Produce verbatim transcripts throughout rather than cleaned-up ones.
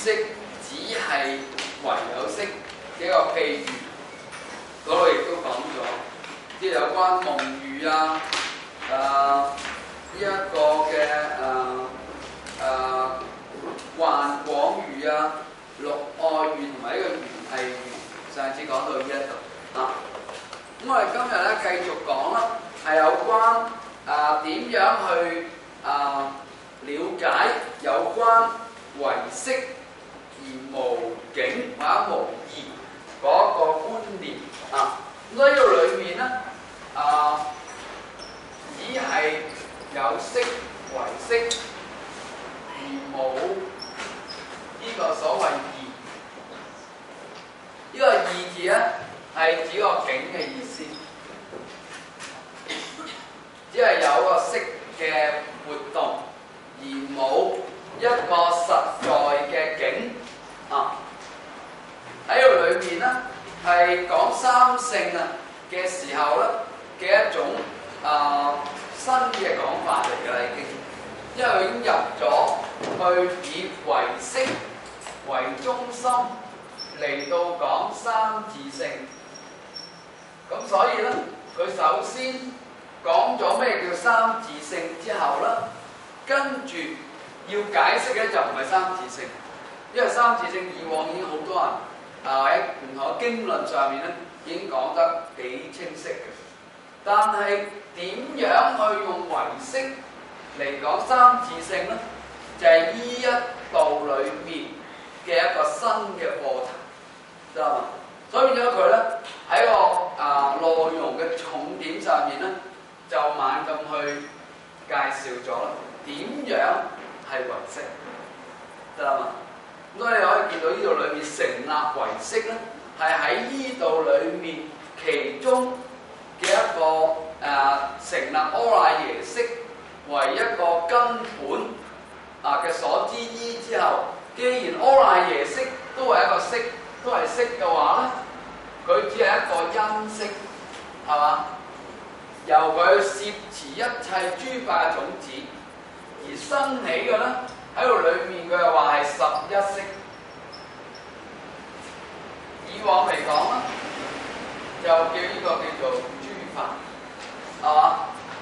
識只係唯有識嘅一個譬喻，嗰度亦都講咗，即係有關夢喻啊，誒呢一個嘅誒誒幻廣喻啊、六愛喻同埋呢個緣係喻，上次講到呢一度啊。咁我哋今日咧繼續講啦，係有關誒點、呃、樣去誒、呃、了解有關唯識而無境或者無義嗰個觀念啊。咁所以呢度裏面咧誒只係有識唯識，而冇呢個所謂義。呢、這個義字咧係指個境嘅意思，只係有個識嘅活動，而冇一個實在嘅境啊。喺度裏面咧係講三性啊嘅時候咧嘅一種啊、呃、新嘅講法嚟㗎啦，已經，因為佢已經入咗去以唯識為中心嚟到講三自性。咁所以咧，佢首先講咗咩叫三自性之後咧，跟住要解釋嘅就唔係三自性，因為三自性以往已經好多人啊喺唔同嘅經論上面咧已經講得幾清晰嘅。但係點樣去用唯識嚟講三自性咧？就係、是、依一道裏面嘅一個新嘅課題，知道嘛？所以變咗佢咧喺個啊、呃、內容嘅重點上面咧，就猛咁去介紹咗啦。點樣係唯識？得啦嘛？咁所以你可以見到呢度裏面成立唯識咧，係喺呢度裏面其中嘅一個誒、呃、成立阿賴耶識為一個根本啊嘅所知依之後，既然阿賴耶識都係一個識，都係識嘅話咧，佢只係一個因識，係嘛？由佢攝持一切諸法嘅種子而生起嘅咧，喺度裏面佢又話係十一識。以往嚟講咧，就叫呢個叫做諸法，係嘛？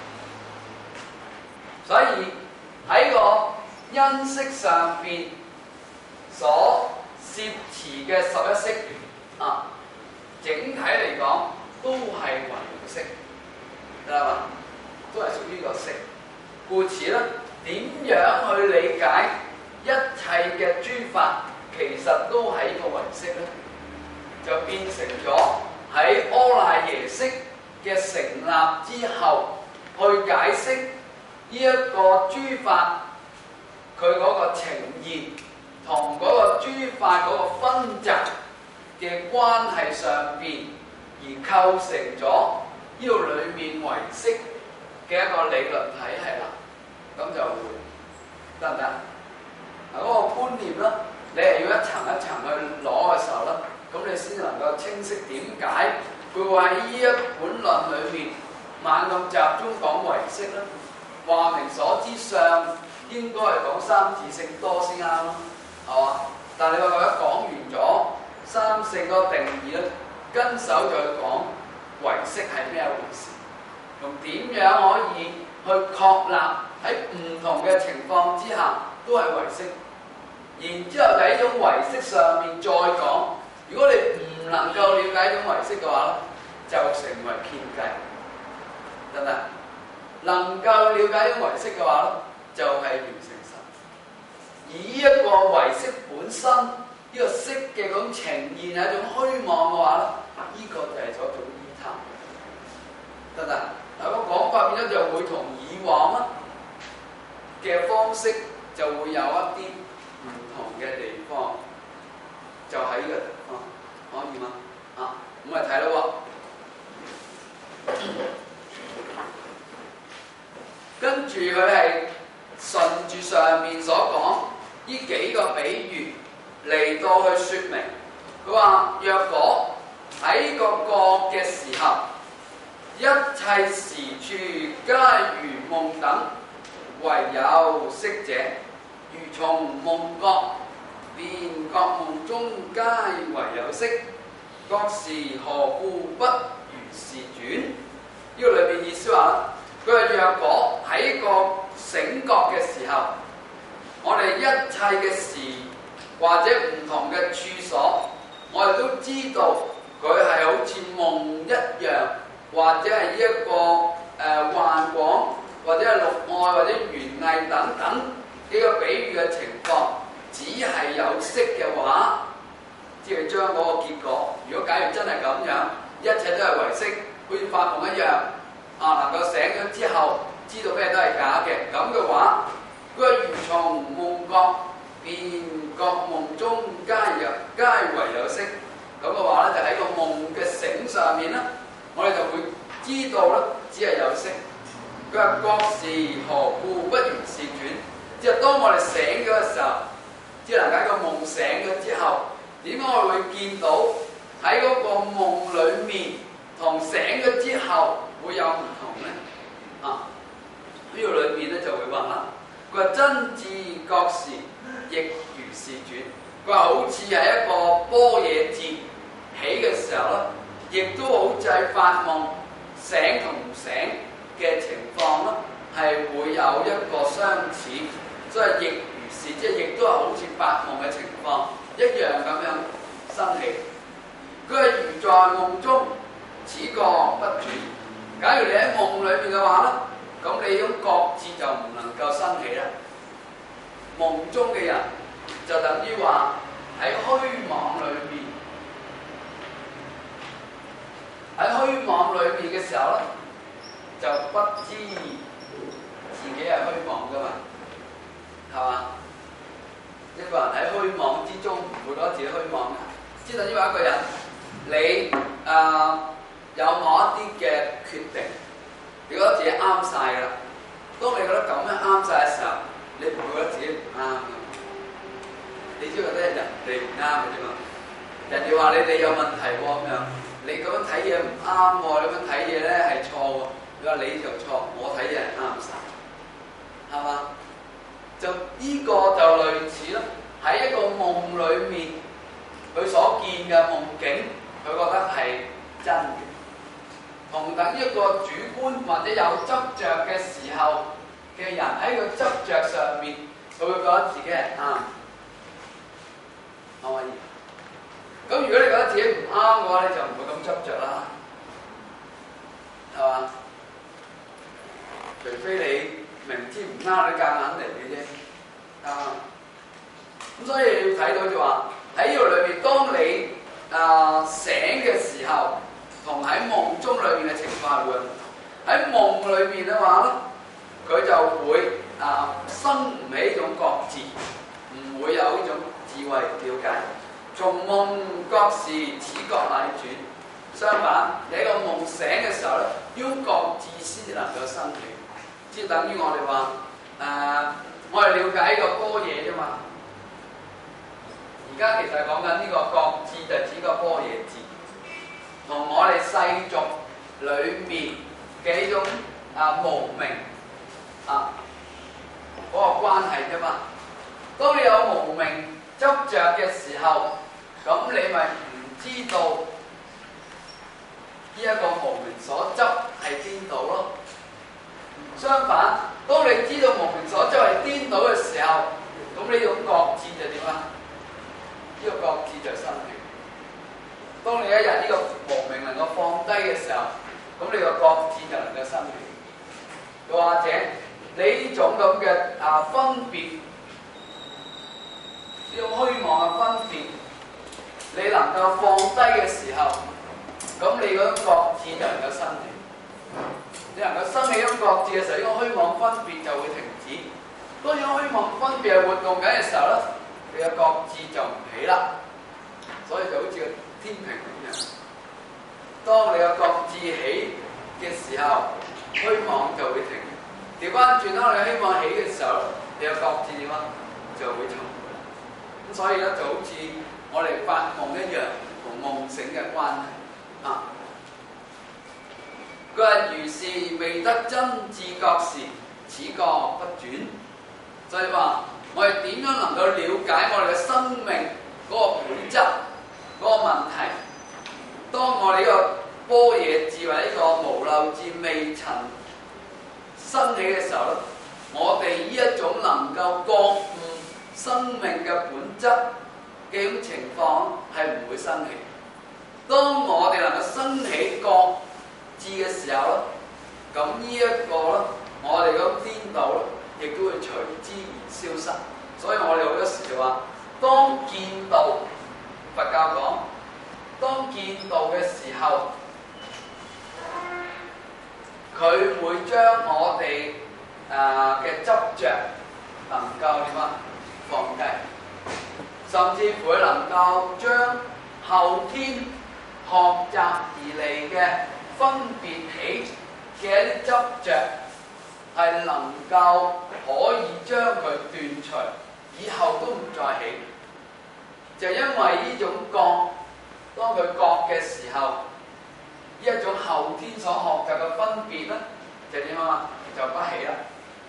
所以喺個因識上邊所攝持嘅十一識啊，整體嚟講都係唯識，得啦嘛？都係屬於個識。故此咧，點樣去理解一切嘅諸法，其實都係個唯識咧，就變成咗喺阿賴耶識嘅成立之後，去解釋呢一個諸法佢嗰個呈現同嗰個諸法嗰個分集嘅關係上邊，而構成咗呢度裏面唯識嘅一個理論體系啦。咁就會得唔得？嗱，嗰個觀念咧，你係要一層一層去攞嘅時候咧，咁你先能夠清晰點解佢會喺呢一本論裏面猛咁集中講唯識咧？話明所知上應該係講三自性多先啱咯，係嘛？但係你話佢一講完咗三性嗰個定義咧，跟手就去講唯識係咩回事，同點樣可以去確立喺唔同嘅情況之下都係唯識，然之後就喺呢種唯識上面再講。如果你唔能夠了解呢種唯識嘅話咧，就成為偏計，得唔得？能夠了解呢種唯識嘅話咧，就係完成神。而呢一個唯識本身，呢、這個識嘅嗰種呈現係一種虛妄嘅話咧，呢、這個就係嗰種依貪，得唔得？嗱，個講法變咗就會同以往啊嘅方式就會有一啲唔同嘅地方，就喺呢個地方，可以嗎？啊，咁咪睇咯喎，跟住佢係順住上面所講呢幾個比喻嚟到去説明，佢話若果喺個覺嘅時候，一切時處皆如夢等，唯有識者如從夢覺便覺夢中皆為有色，覺時何故不如是轉？呢、這個裏邊意思話，佢係若果喺個醒覺嘅時候，我哋一切嘅事或者唔同嘅處所，我哋都知道佢係好似夢一樣，或者係呢一個誒、呃、幻廣，或者係六愛，或者園藝等等呢個比喻嘅情況，只係有色嘅話，即係將嗰個結果。如果假如真係咁樣，一切都係唯色，好似發夢一樣，啊能夠醒咗之後知道咩都係假嘅，咁嘅話，佢係如從夢覺，便覺夢中皆有皆為有色。咁嘅話咧，就喺個夢嘅醒上面咧，我哋就會知道咧，只係有色。佢話覺時何故不如是轉？即係當我哋醒咗嘅時候，即係能夠個夢醒咗之後，點解我會見到喺嗰個夢裡面同醒咗之後會有唔同咧？啊，呢、這個裏面咧就會話啦，佢話真自覺時亦如是轉。佢話好似係一個般若智起嘅時候咧，亦都好似係發夢醒同唔醒嘅情況咧，係會有一個相似，所以亦如是，即係亦都係好似發夢嘅情況一樣咁樣生起。佢係如在夢中，此覺不轉。假如你喺夢裏面嘅話咧，咁你種覺智就唔能夠生起啦。夢中嘅人就等於話喺虛妄裏面，喺虛妄裏面嘅時候咧，就不知自己係虛妄噶嘛，係嘛？一個人喺虛妄之中唔會覺得自己虛妄嘅，即係等於話一個人，你誒、呃、有某一啲嘅決定，你覺得自己啱晒㗎啦。當你覺得咁樣啱晒嘅時候，你唔會覺得自己唔啱㗎。你只覺得人哋唔啱嘅啫嘛。人哋話你哋有問題喎咁樣，你咁樣睇嘢唔啱喎，你咁樣睇嘢咧係錯喎。你話你就錯，我睇嘢係啱晒，係嘛？就呢個就類似啦。喺一個夢裡面，佢所見嘅夢境，佢覺得係真嘅。同等一個主觀或者有執着嘅時候嘅人喺個執着上面，佢會覺得自己係啱，可唔可以？咁如果你覺得自己唔啱嘅話，你就唔會咁執着啦，係嘛？除非你明知唔啱，你夾硬嚟嘅啫，啊！咁所以你要睇到就話喺呢度裏面，當你啊、呃、醒嘅時候，同喺夢中裏面嘅情況會唔同。喺夢裏面嘅話咧，佢就會啊、呃、生唔起呢種覺智，唔會有呢種智慧了解。從夢覺時，此覺乃轉。相反，你喺個夢醒嘅時候咧，呢種覺智先至能夠生起。即係等於我哋話誒，我哋了解呢個般若啫嘛。而家其實講緊呢個覺智就係指個般若智，同我哋世俗裏面嘅呢種啊無明啊嗰、那個關係啫嘛。當你有無明執着嘅時候，咁你咪唔知道呢一個無明所執係邊度咯。相反，當你知道無明所執係顛倒嘅時候，咁呢種覺智就點啊？呢、這個覺智就生起。當你一日呢個無明能夠放低嘅時候，咁你個覺智就能夠生起。又或者你呢種咁嘅啊分別，呢種虛妄嘅分別，你能夠放低嘅時候，咁你嗰種覺智就能夠生起。你能夠生起一種覺智嘅時候，呢個虛妄分別就會停止。當呢個虛妄分別係活動緊嘅時候咧，你嘅覺智就唔起啦。所以就好似個天平咁樣。當你嘅覺智起嘅時候，虛妄就會停。調翻轉，當你嘅虛妄起嘅時候，你嘅覺智點啊？就會沉。咁所以咧就好似我哋發夢一樣，同夢醒嘅關係啊。佢話如是未得真自覺時，此覺不轉。所以話我哋點樣能夠了解我哋嘅生命嗰個本質嗰個問題？當我哋呢個般若智或者呢個無漏智未曾生起嘅時候咧，我哋呢一種能夠覺悟生命嘅本質嘅種情況係唔會生起。當我哋能夠生起覺智嘅時候咧，咁呢一個咧，我哋嗰種顛倒咧，亦都會隨之而消失。所以我哋好多時就話，當見道，佛教講，當見道嘅時候，佢會將我哋誒嘅執着能夠點啊放低，甚至乎能夠將後天學習而嚟嘅分別起嘅一啲執着，係能夠可以將佢斷除，以後都唔再起。就因為呢種覺，當佢覺嘅時候，呢一種後天所學習嘅分別咧，就點啊？就不起啦，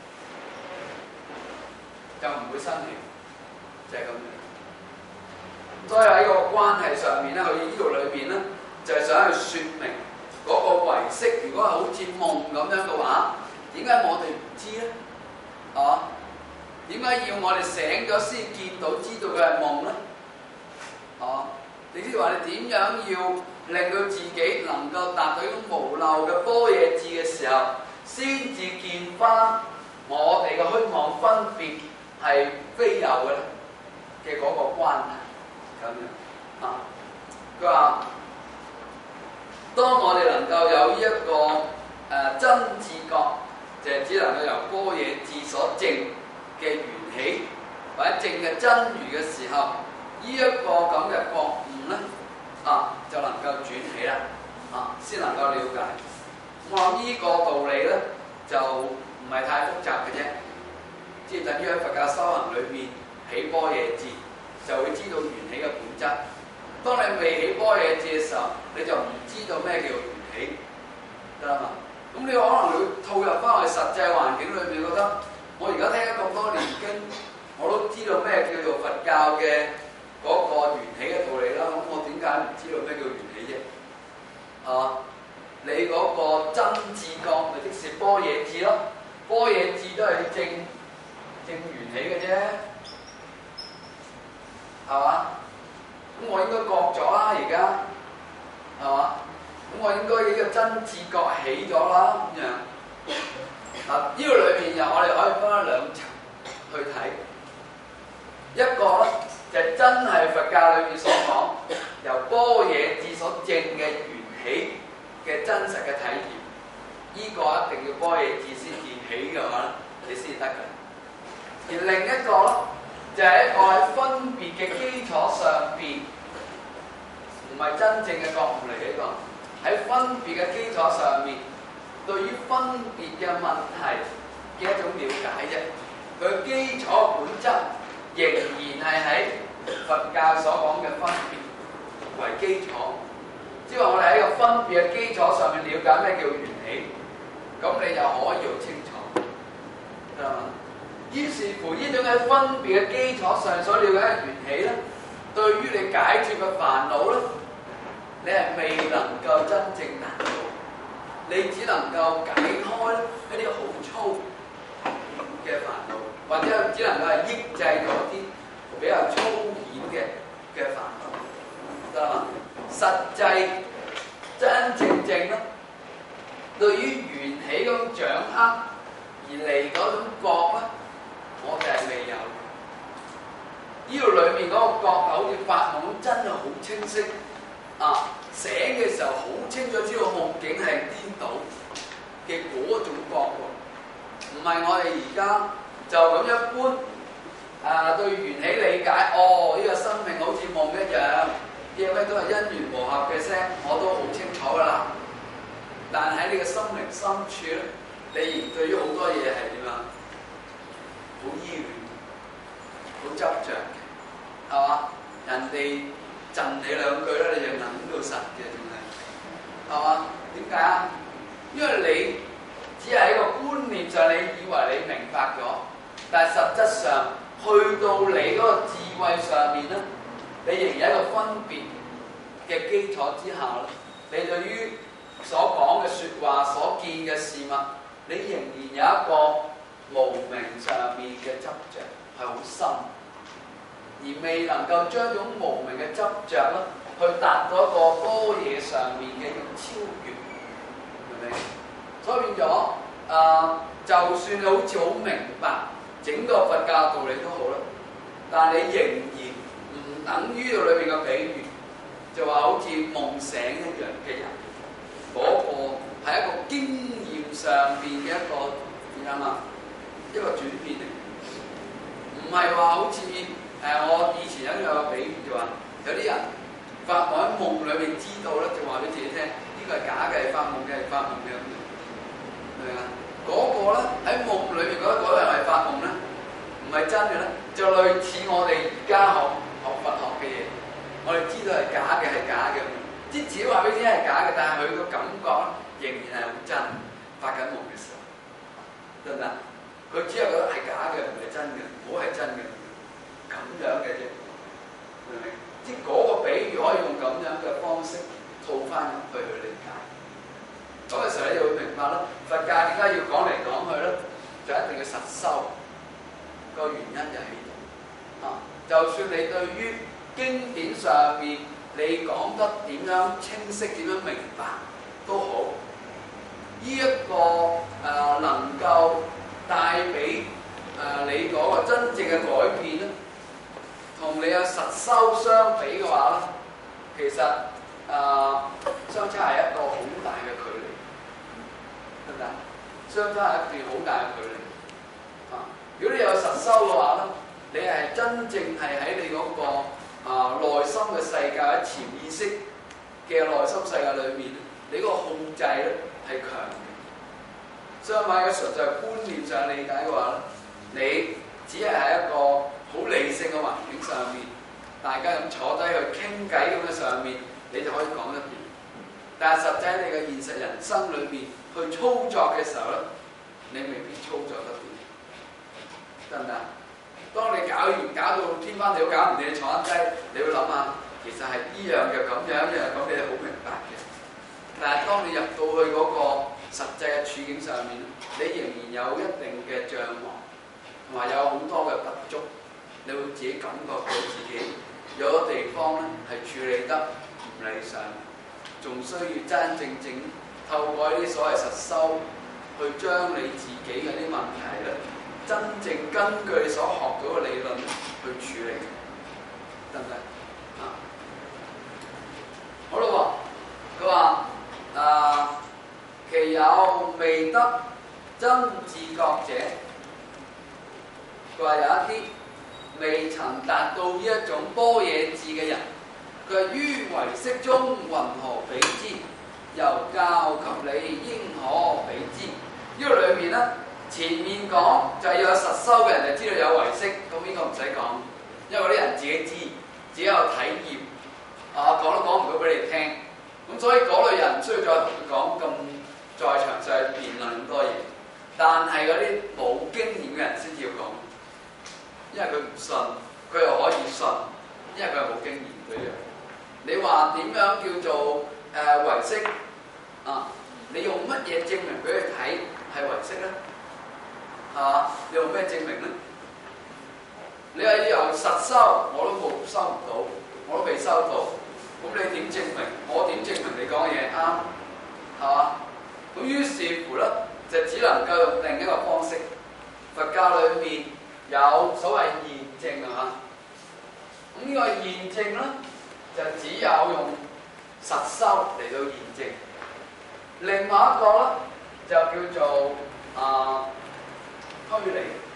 就唔會生起，就係咁樣。所以喺個關係上面咧，佢呢度裏邊咧，就係、是、想去説明嗰個唯識，如果係好似夢咁樣嘅話，點解我哋唔知咧？啊？點解要我哋醒咗先見到、知道佢係夢咧？啊？你知話你點樣要令到自己能夠達到一種無漏嘅般若智嘅時候，先至見翻我哋嘅虛妄分別係非有嘅咧嘅嗰個關係。咁樣啊，佢話：當我哋能夠有呢、這、一個誒、呃、真自覺，就係只能夠由般若智所證嘅緣起，或者證嘅真如嘅時候，呢、這、一個咁嘅覺悟咧，啊就能夠轉起啦，啊先能夠了解。我諗呢個道理咧，就唔係太複雜嘅啫，即係等於喺佛教修行裏面起般若智，就會知道緣起嘅本質。當你未起般若智嘅時候，你就唔知道咩叫緣起，得啦嘛？咁你可能會套入翻去實際環境裏面，覺得我而家聽咗咁多年經，我都知道咩叫做佛教嘅嗰個緣起嘅道理啦。咁我點解唔知道咩叫緣起啫？啊，你嗰個真自覺咪即是般若智咯？般若智都係證證緣起嘅啫。係嘛？咁我應該覺咗啦，而家係嘛？咁我應該呢個真自覺起咗啦，咁樣。嗱，呢個裏面又我哋可以分開兩層去睇。一個咧就係、真係佛教裏面所講，由般若智所證嘅緣起嘅真實嘅體驗。呢、這個一定要般若智先現起嘅話，你先得㗎。而另一個咧，就係一個喺分別嘅基礎上邊，唔係真正嘅覺悟嚟嘅呢個。喺分別嘅基礎上面，對於分別嘅問題嘅一種了解啫。佢基礎本質仍然係喺佛教所講嘅分別為基礎。即係話我哋喺個分別嘅基礎上面了解咩叫緣起，咁你就可以好清楚，得嘛？於是乎，呢種喺分別嘅基礎上所了解嘅緣起咧，對於你解決嘅煩惱咧，你係未能夠真正達到，你只能夠解開一啲好粗嘅煩惱，或者只能夠係抑制咗啲比較粗顯嘅嘅煩惱，得嘛？實際真正正咧，對於緣起嗰種掌握而嚟嗰種覺咧，我哋係未有。呢度裏面嗰個覺好似發夢咁，真係好清晰啊！醒嘅時候好清楚知道夢境係顛倒嘅嗰種覺喎，唔係我哋而家就咁一般啊對緣起理解，哦呢個生命好似夢一樣，啲咩都係因緣和合嘅聲，我都好清楚噶啦。但喺你嘅心靈深處咧，你而對於好多嘢係點啊？好依戀，好執着，係嘛？人哋贈你兩句咧，你就諗到實嘅，仲係，係嘛？點解啊？因為你只係喺個觀念上，你以為你明白咗，但係實質上去到你嗰個智慧上面咧，你仍然喺一個分別嘅基礎之下咧，你對於所講嘅説話、所見嘅事物，你仍然有一個無明上面嘅執着，係好深，而未能夠將種無明嘅執着咧，去達到一個般若上面嘅一種超越，明唔明？所以變咗啊、呃，就算你好似好明白整個佛教道理都好啦，但係你仍然唔等於到裏邊嘅比喻，就話好似夢醒一樣嘅人，嗰、那個係一個經驗上邊嘅一個點樣啊？一個轉變嚟，唔係話好似誒、呃、我以前有個比喻就話，有啲人發夢喺夢裏面知道咧，就話俾自己聽，呢、這個係假嘅，係發夢嘅，係發夢嘅咁樣，明唔明啊？嗰、那個咧喺夢裏面覺得嗰樣係發夢咧，唔係真嘅咧，就類似我哋而家學學佛學嘅嘢，我哋知道係假嘅係假嘅，即係自己話俾自己係假嘅，但係佢個感覺仍然係好真，發緊夢嘅時候，得唔得？佢只係覺得係假嘅，唔係真嘅，唔好係真嘅，咁樣嘅啫，明唔明？即係嗰個比喻可以用咁樣嘅方式套翻入去去理解。嗰個時候你就會明白啦，佛教點解要講嚟講去咧，就一定要實修。個原因就喺度啊！就算你對於經典上面你講得點樣清晰、點樣明白都好，呢、這、一個誒、呃、能夠帶俾誒你嗰個真正嘅改變咧，同你有實修相比嘅話咧，其實誒、呃、相差係一個好大嘅距離，得唔得？相差係一段好大嘅距離啊！如果你有實修嘅話咧，你係真正係喺你嗰、那個啊內心嘅世界、喺潛意識嘅內心世界裏面，你嗰個控制咧係強嘅。相反嘅純粹係觀念上理解嘅話咧，你只係喺一個好理性嘅環境上面，大家咁坐低去傾偈咁嘅上面，你就可以講得掂。但係實際喺你嘅現實人生裏面去操作嘅時候咧，你未必操作得掂。得唔得？當你搞完搞到天翻地覆搞唔掂，你坐低，你會諗下，其實係依樣嘅咁樣，依樣咁，你係好明白嘅。但係當你入到去嗰個實際嘅處境上面，你仍然有一定嘅障礙，同埋有好多嘅不足，你會自己感覺到自己有個地方咧係處理得唔理想，仲需要真真正正透過呢啲所謂實修，去將你自己嘅啲問題咧，真正根據你所學到嘅理論去處理，得唔得？啊，好啦喎，佢話啊，其有未得真自覺者，佢話有一啲未曾達到呢一種般若智嘅人，佢話於唯識中云何比之？又教及你應可比之。呢個裏面咧。前面講就係要有實修嘅人就知道有唯識，咁呢個唔使講，因為嗰啲人自己知，自己有體驗，啊講都講唔到俾你聽，咁所以嗰類人唔需要再同佢講咁再詳細去辯論咁多嘢。但係嗰啲冇經驗嘅人先至要講，因為佢唔信，佢又可以信，因為佢係冇經驗嗰樣。你話點樣叫做誒唯識啊？你用乜嘢證明俾佢睇係唯識咧？係嘛？你用咩證明咧？你係由實修，我都冇收唔到，我都未收到。咁你點證明？我點證明你講嘅嘢啱？係嘛？咁於是乎咧，就只能夠用另一個方式。佛教裏面有所謂驗證啊。咁呢個驗證咧，就只有用實修嚟到驗證。另外一個咧，就叫做啊。呃推理，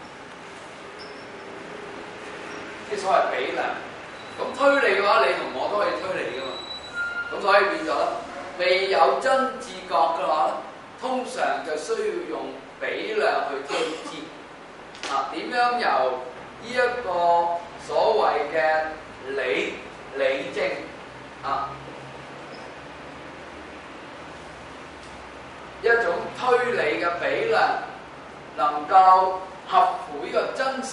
即係所謂比量。咁推理嘅話，你同我都可以推理噶嘛。咁所以變咗咧，未有真自覺嘅話咧，通常就需要用比量去推知。啊，點樣由呢一個所謂嘅理理證啊，一種推理嘅比量，能夠合乎呢個真實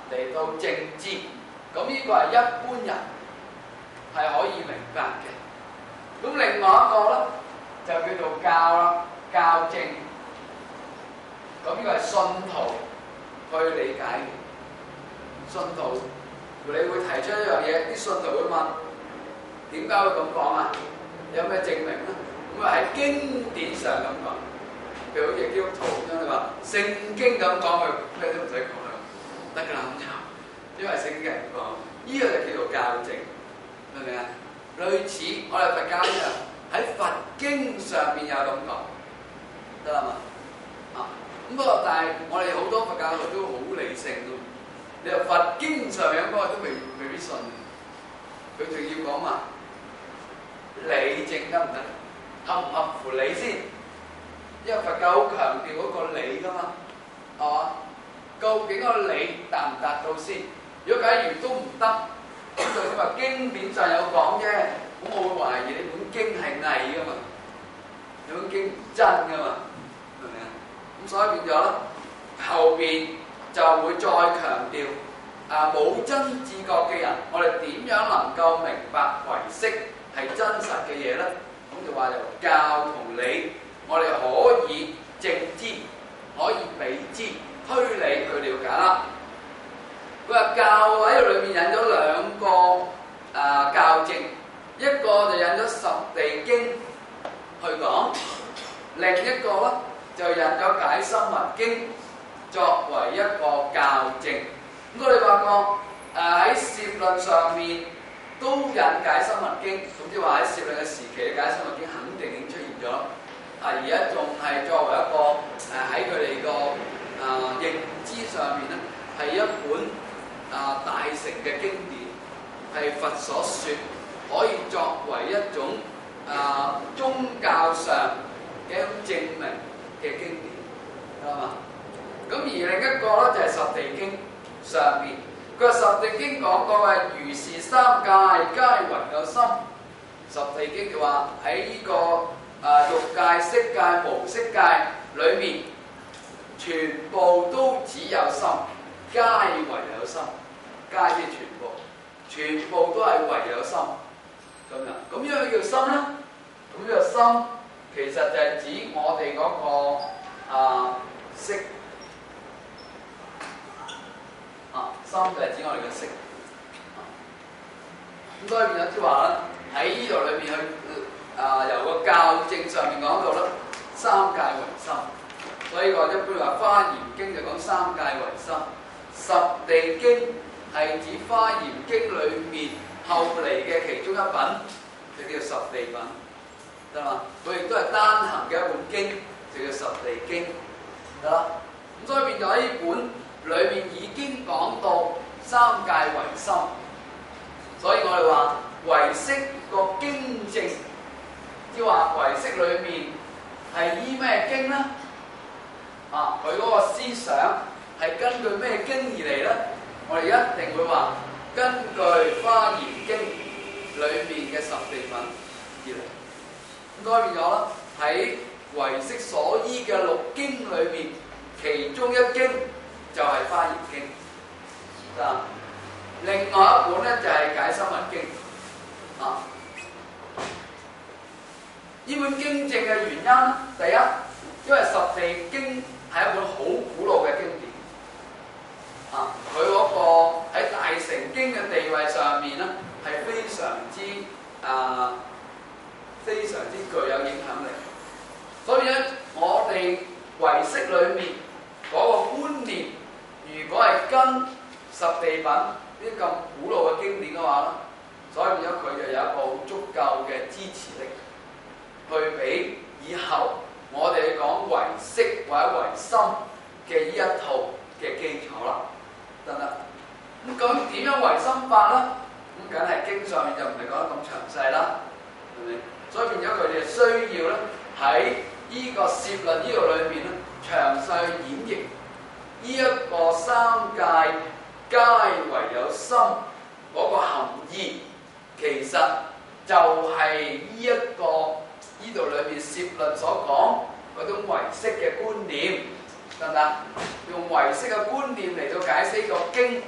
嚟到正知。咁呢個係一般人係可以明白嘅。咁另外一個咧就叫做教啦，教正。咁呢個係信徒去理解嘅。信徒你會提出一樣嘢，啲信徒會問點解會咁講啊？有咩證明咧？咁啊喺經典上咁講，譬如好似基督徒咁，你話聖經咁講，佢咩都唔使講啦，得㗎啦咁就，因為聖經咁講，呢個就叫做教正，明唔明啊？類似我哋佛教一樣，喺佛經上邊有咁講，得啦嘛？啊，咁不過但係我哋好多佛教徒都好理性㗎，你話佛經上有嗰個都未未必信，佢仲要講話理正得唔得？合唔合乎理先？因為佛教好強調嗰個理㗎嘛，係嘛？究竟個理達唔達到先？如果假如都唔得，咁就算話經典上有講啫，咁我會懷疑你本經係偽㗎嘛，你本經真㗎嘛，明唔明啊？咁所以變咗咧，後邊就會再強調啊冇真自覺嘅人，我哋點樣能夠明白唯識係真實嘅嘢咧？咁就話由教同理，我哋可以正知，可以比知，推理去了解啦。佢話教喺度裏面引咗兩個啊教證，一個就引咗十地經去講，另一個咧就引咗解深密經作為一個教證。咁我哋發覺誒喺攝論上面都引解深密經，咁即係話喺攝論嘅時期，解深密經肯定已經出現咗。啊，而家仲係作為一個誒喺佢哋個啊認知上面咧，係一本啊大成嘅經典，係佛所說，可以作為一種啊宗教上嘅一種證明嘅經典，係嘛？咁而另一個咧就係十地經上邊，佢話十地經講過係如是三界皆唯有心。十地經就話喺呢個啊欲界、色界、無色界裏面，全部都只有心，皆唯有心，皆即全部，全部都係唯有心咁樣。咁樣叫心咧？咁呢個心其實就係指我哋嗰、那個啊色啊心就係指我哋嘅色。咁所以變咗即係話咧，喺呢度裏面去啊由個教證上面講到咧，三界唯心。所以我一般話《華嚴經》就講三界唯心，十地經係指《華嚴經》裏面後嚟嘅其中一品，就叫十地品，得嘛？佢亦都係單行嘅一本經，就叫十地經，得啦。咁所以變咗喺呢本裏面已經講到三界唯心，所以我哋話唯識個經證，即係話唯識裏面係依咩經咧？啊！佢嗰個思想係根據咩經而嚟咧？我哋一定會話根據《華嚴經》裏面嘅十地品而嚟。咁所以變咗啦，喺唯識所依嘅六經裏面，其中一經就係《華嚴經》。啊，另外一本咧就係、是《解深密經》。啊，呢本經證嘅原因，第一，因為十地經係一本好古老嘅經典，啊，佢嗰個喺大乘經嘅地位上面咧，係非常之啊，非常之具有影響力。所以咧，我哋唯識裏面嗰個觀念，如果係跟十地品呢啲咁古老嘅經典嘅話咧，所以變咗佢就有一個好足夠嘅支持力，去俾以後我哋講唯識或者唯心嘅呢一套嘅基礎啦，得唔得？咁究竟點樣唯心法咧？咁梗係經上面就唔係講得咁詳細啦，係咪？所以變咗佢哋需要咧喺呢個攝論呢度裏面咧，詳細演繹呢一個三界皆唯有心嗰個含義，其實就係呢一個。呢度裏面攝論所講嗰種唯識嘅觀念，得唔得？用唯識嘅觀念嚟到解釋個經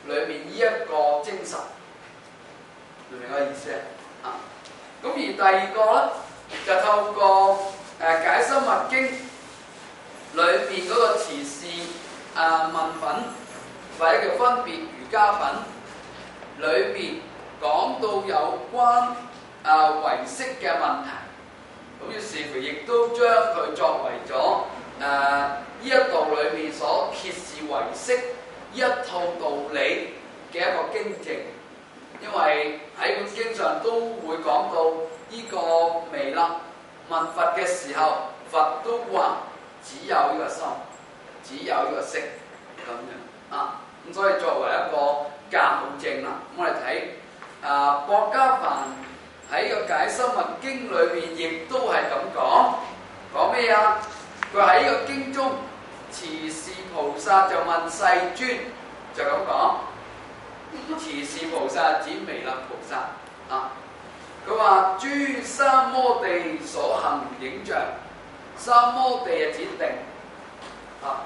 裏面呢一個精神，明唔明我意思啊？咁而第二個咧，就透過誒、呃、解深密經裏邊嗰個持事啊問品，或者叫分別瑜伽品，裏邊講到有關啊唯識嘅問題，咁於是乎亦都將佢作為咗誒呢一度裏面所揭示唯識呢一套道理嘅一個經證，因為喺本經上都會講到呢個彌勒問佛嘅時候，佛都話只有呢個心，只有呢個識咁樣啊，咁所以作為一個鑑證啦，我哋睇啊薄伽梵喺個解深密經裏邊亦都係咁講，講咩啊？佢喺呢個經中，持事菩薩就問世尊，就咁講。持事菩薩指彌勒菩薩啊，佢話諸三摩地所行影像，三摩地係指定啊，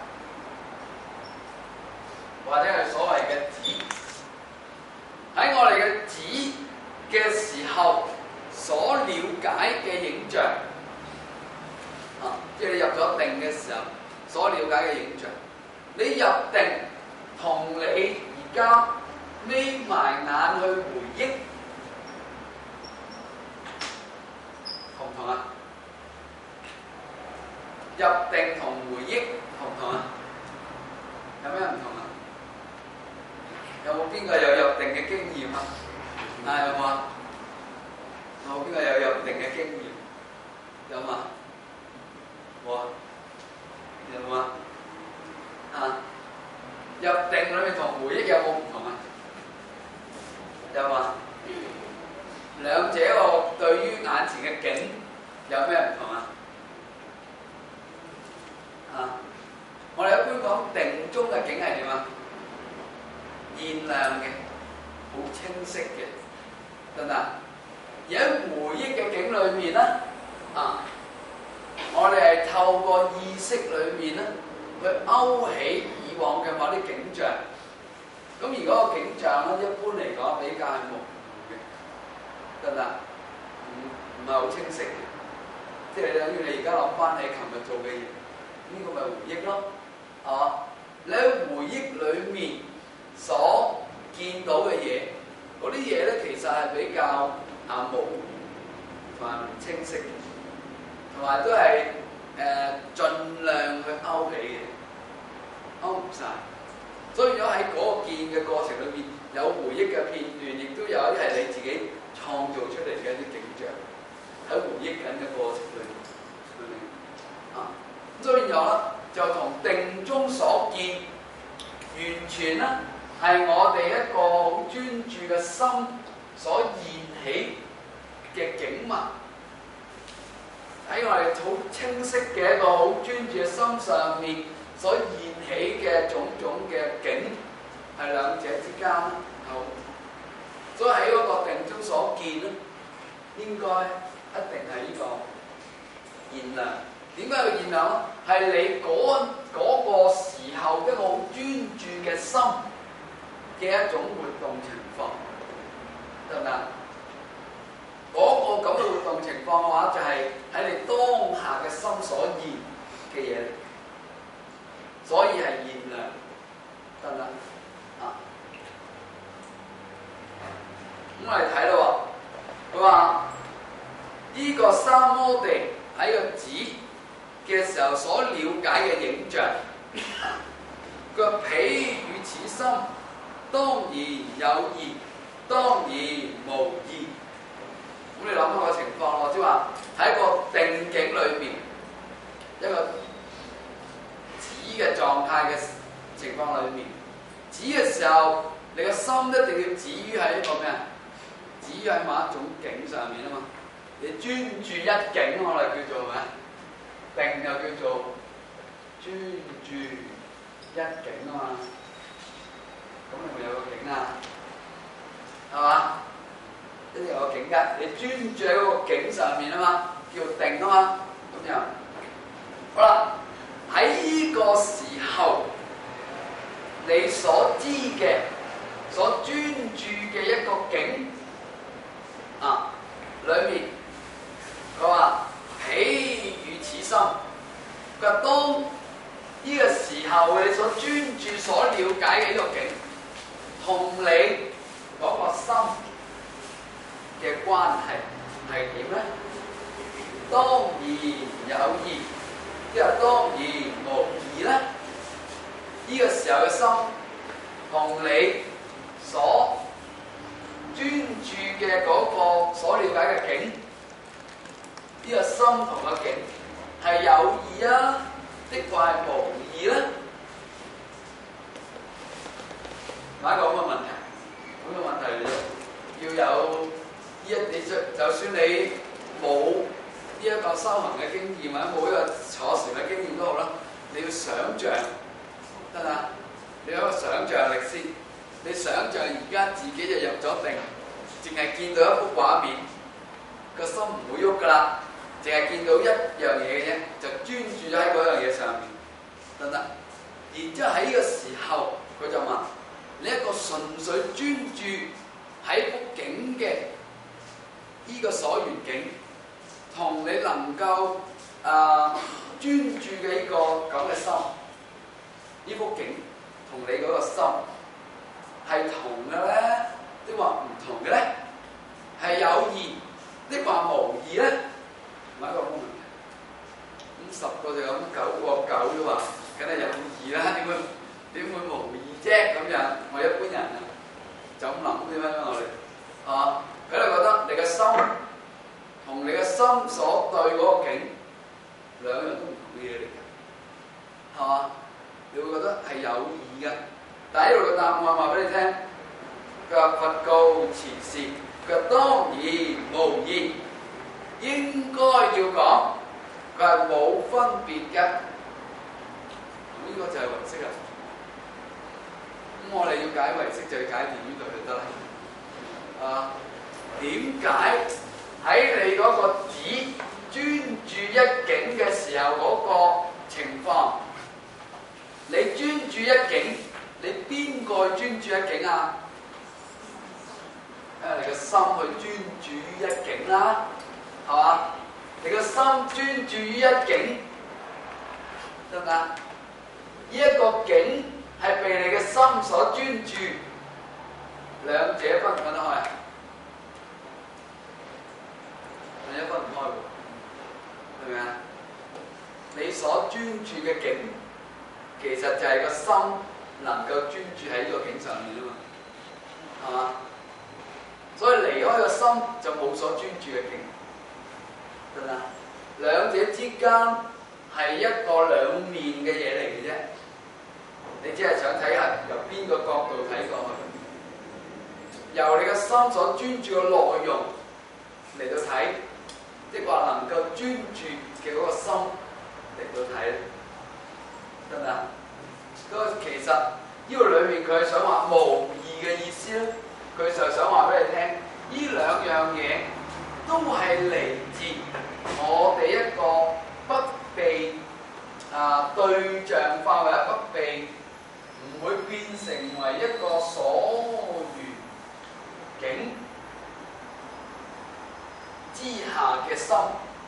或者係所謂嘅止。喺我哋嘅止嘅時候所了解嘅影像啊，即係你入咗定嘅時候所了解嘅影像，你入定同你而家眯埋眼去回憶，同唔同啊？入定同回憶同唔同啊？有咩唔同啊？有冇邊個有入定嘅經驗啊？啊有冇啊？有冇邊個有入定嘅經驗？有嘛？冇啊？有冇啊？啊？入定裏面同回憶有冇唔同啊？有嘛？兩者個對於眼前嘅景有咩唔同啊？啊！我哋一般講定中嘅景係點啊？現亮嘅，好清晰嘅，得唔得？而喺回憶嘅景裏面咧，啊，我哋係透過意識裏面咧，去勾起以往嘅某啲景象。咁而嗰個景象咧，一般嚟講比較係模糊嘅，得唔得？唔唔係好清晰嘅，即係等於你而家諗翻起琴日做嘅嘢，呢、這個咪回憶咯，係嘛？你喺回憶裏面所見到嘅嘢，嗰啲嘢咧其實係比較啊模糊同埋唔清晰嘅，同埋都係誒、呃、盡量去勾起嘅，勾唔晒。所以咗喺嗰個見嘅過程裏面，有回憶嘅片段，亦都有一啲係你自己創造出嚟嘅一啲景象，喺回憶緊嘅過程裏面，啊，所以變咗咧，就同定中所見，完全咧係我哋一個好專注嘅心所現起嘅景物，喺我哋好清晰嘅一個好專注嘅心上面所現起嘅種種嘅景，係兩者之間好，所以喺嗰個定中所見咧，應該一定係呢個現量。點解要現量咧？係你嗰嗰個時候一個好專注嘅心嘅一種活動情況，得唔得？嗰個咁嘅活動情況嘅話，就係喺你當下嘅心所現嘅嘢。所以係現量，得唔得？啊，咁我哋睇到佢話呢個三摩地喺個止嘅時候所了解嘅影像，佢話彼與此心當然有異，當然無異。咁你諗下個情況咯，即係話喺個定境裏邊一個止嘅狀態嘅情況裏面，止嘅時候，你個心一定要止於喺一個咩啊？止於喺某一種境上面啊嘛。你專注一境，我哋叫做咩？定又叫做專注一境啊嘛。咁你咪有個境啊，係嘛？一定有個境㗎。你專注喺嗰個境上面啊嘛，叫定啊嘛。咁樣好啦。喺呢個時候，你所知嘅所專注嘅一個境啊，裏面佢話喜與此心。佢話當呢個時候你所專注、所了解嘅呢個境，同你嗰個心嘅關係係點咧？當然有異，即係當然無異咧。呢、這個時候嘅心同你所專注嘅嗰個所了解嘅境，呢、這個心同個境係有異啊，的或係無異咧？第一個咁嘅問題，咁嘅問題要有呢一，你就就算你冇呢一個修行嘅經驗或者冇呢個坐禪嘅經驗都好啦，你要想像得啦，你有一個想像力先，你想像而家自己就入咗定，淨係見到一幅畫面，個心唔會喐噶啦，淨係見到一樣嘢嘅啫，就專注咗喺嗰樣嘢上面，得唔得？然之後喺呢個時候，佢就問你一個純粹專注喺幅景嘅呢個所緣境，同你能夠啊、呃、專注嘅呢個咁嘅心，呢幅景同你嗰個心係同嘅咧，抑或唔同嘅咧？係有異，抑或無異咧？唔係一個問題。咁十個就咁，九個九都話，梗係有異啦，點會點會無異啫？咁樣我一般人啊就咁諗點樣？我哋係嘛？佢哋覺得你嘅心同你嘅心所對嗰個境兩樣都唔同嘅嘢嚟嘅，係嘛？你會覺得係有異嘅。但係呢度嘅答案我話俾你聽，佢話佛告持事，佢話當然無異，應該要講，佢係冇分別嘅。呢、這個就係唯識啦。咁我哋要解唯識就要解斷呢度就得啦。啊，點解喺你嗰個只專注一境嘅時候嗰個情況，你專注一境，你邊個專注一境啊？因為你個心去專注於一境啦，係嘛？你個心專注於一境，得唔得？呢一個境係被你嘅心所專注，兩者分唔分得開啊？兩者分唔開喎，係咪啊？你所專注嘅境，其實就係個心能夠專注喺呢個境上面啊嘛，係嘛？所以離開個心就冇所專注嘅境，得唔得？兩者之間係一個兩面嘅嘢嚟嘅啫，你只係想睇下由邊個角度睇過去，由你個心所專注嘅內容嚟到睇，即係話能夠專注嘅嗰個心嚟到睇，得唔得？嗰個其實呢個裏面佢係想話無異嘅意思咧，佢就想話俾你聽，呢兩樣嘢都係嚟自我哋一個不被啊對象化或者不被唔會變成為一個所緣境之下嘅心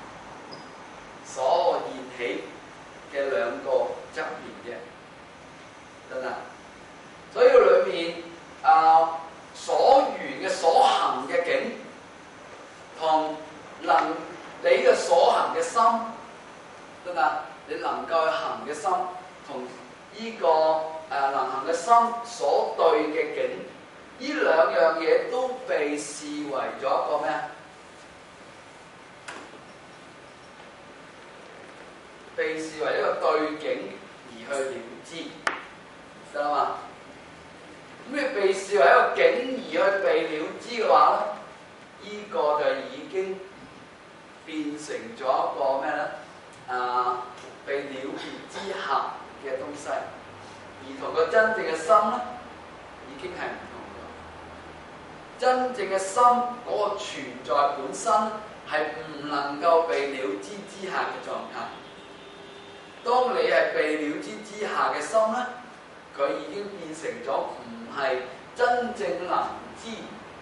所現起嘅兩個側面嘅，得唔得？所以裏面啊所緣嘅所行嘅境，同能你嘅所行嘅心，得唔得？你能夠去行嘅心，同呢、這個誒、呃、能行嘅心所對嘅境，呢兩樣嘢都被視為咗一個咩啊？被視為一個對境而去了知，得啦嘛？咩被視為一個境而去被了知嘅話咧，呢、這個就已經變成咗一個咩咧？啊，被了結之下嘅東西，而同個真正嘅心咧，已經係唔同咗。真正嘅心嗰個存在本身係唔能夠被了知之下嘅狀態。當你係被了知之下嘅心咧，佢已經變成咗唔係真正能知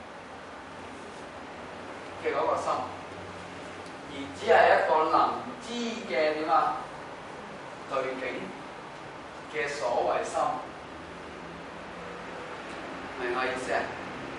嘅嗰個心，而只係一個能知嘅點啊對境嘅所謂心，明我意思啊？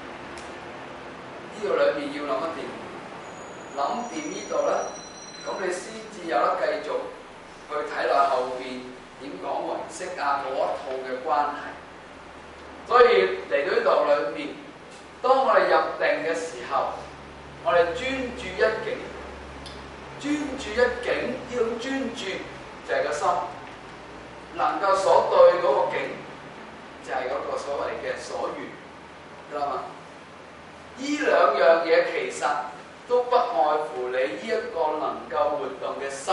呢度裏邊要諗一掂，諗掂呢度咧，咁你先至有得繼續去睇落後邊點講唯識啊嗰一套嘅關係。所以嚟到呢度裏面，當我哋入定嘅時候，我哋專注一境，專注一境呢種專注就係個心，能夠所對嗰個境就係嗰個所謂嘅所緣，知道嘛？呢兩樣嘢其實都不外乎你呢一個能夠活動嘅心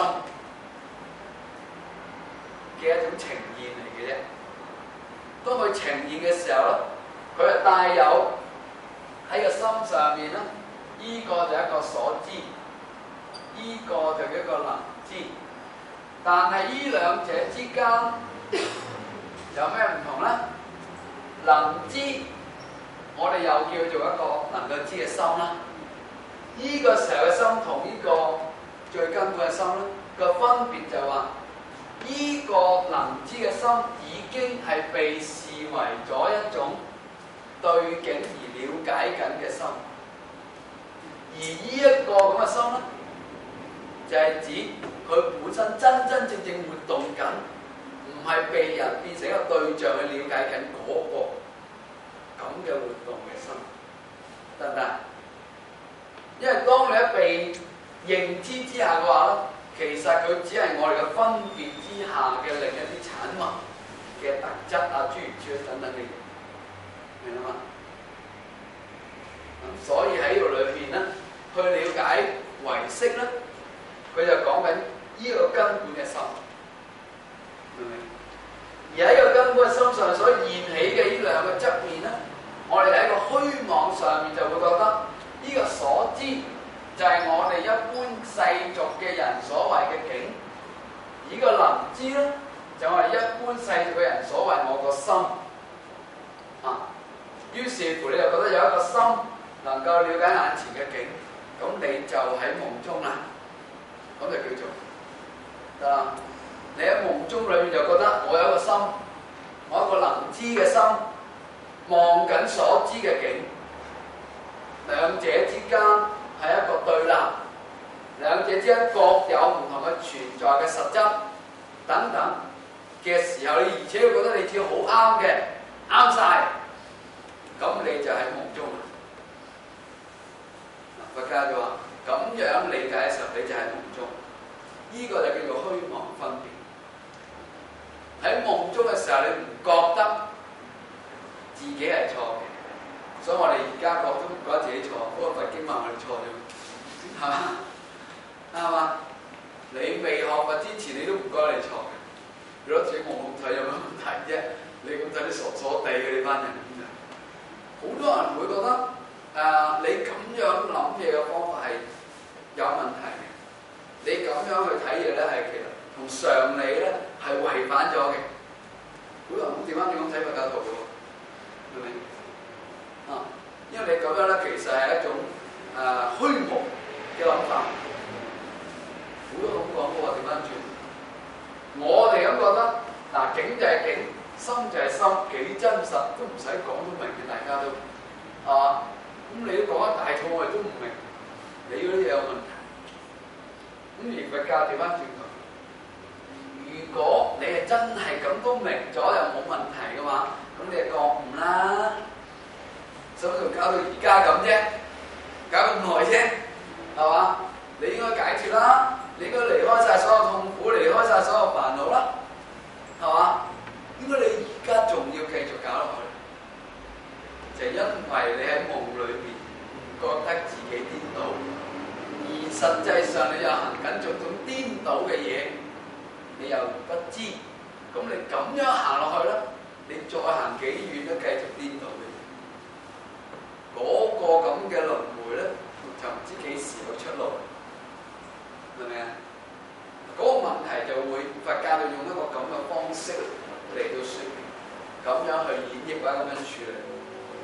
嘅一種呈現嚟嘅啫。當佢呈現嘅時候咧，佢係帶有喺個心上面咧，依、這個就係一個所知，依、這個就係一個能知。但係依兩者之間有咩唔同咧？能知我哋又叫做一個能夠知嘅心啦。依、這個時候嘅心同呢個最根本嘅心咧個分別就係話，依、這個能知嘅心已經係被視為咗一種對境而了解緊嘅心，而依一個咁嘅心咧，就係、是、指佢本身真真正正活動緊，唔係被人變成一個對象去了解緊嗰個咁嘅活動嘅心，得唔得？因為當你一被認知之下嘅話咧，其實佢只係我哋嘅分別之下嘅另一啲產物嘅特質啊，諸如此類等等嘅嘢，明啦嘛？咁所以喺呢度裏邊咧，去了解唯識咧，佢就講緊呢個根本嘅心，明唔明？而喺呢個根本嘅心上所現起嘅呢兩個側面咧，我哋喺個虛妄上面就會覺得呢個所知就係我哋一般世俗嘅人所謂嘅境，而呢個能知咧就係我哋一般世俗嘅人所謂我個心啊。於是乎你就覺得有一個心能夠了解眼前嘅境，咁你就喺夢中啦，咁就叫做得啦。你喺夢中裏面就覺得我有一個心，我一個能知嘅心，望緊所知嘅境，兩者之間係一個對立，兩者之間各有唔同嘅存在嘅實質等等嘅時候，你而且會覺得你自己好啱嘅，啱晒，咁你就喺夢中啦。佛家就話咁樣理解嘅時候，你就喺夢中，呢、這個就叫做虛妄分別。喺夢中嘅時候，你唔覺得自己係錯嘅，所以我哋而家覺都唔覺得自己錯，不過佛經話我哋錯咗，係嘛？啱嘛？你未學佛之前，你都唔覺得你錯嘅。如果自己望咁睇有乜問題啫？你咁睇啲傻傻地嘅呢班人咁樣，好多人會覺得誒、呃，你咁樣諗嘢嘅方法係有問題嘅。你咁樣去睇嘢咧，係其實同常理咧係違反咗嘅。好多人咁調翻轉咁睇佛教徒嘅喎，明唔明？啊，因為你咁樣咧，其實係一種誒、呃、虛無嘅諗法。好多咁講嘅喎，調翻轉。我哋咁覺得，嗱，境就係境，心就係心，幾真實都唔使講都明嘅，大家都係嘛？咁你都講一大套，我哋都唔明，你嗰啲嘢有問題。咁而佛教調翻轉頭，如果你係真係咁都明咗又冇問題嘅話，咁你係覺悟啦，所以就搞到而家咁啫，搞咁耐啫，係嘛？你應該解決啦，你應該離開晒所有痛苦，離開晒所有煩惱啦，係嘛？點解你而家仲要繼續搞落去？就係因為你喺夢裏邊唔覺得自己顛倒，而實際上你又行緊種種顛倒嘅嘢，你又不知，咁你咁樣行落去咧，你再行幾遠都繼續顛倒嘅，嗰、那個咁嘅輪迴咧，就唔知幾時有出路。明唔明啊？嗰、那個問題就會佛教就用一個咁嘅方式嚟到説明，咁樣去演繹或者咁樣處理。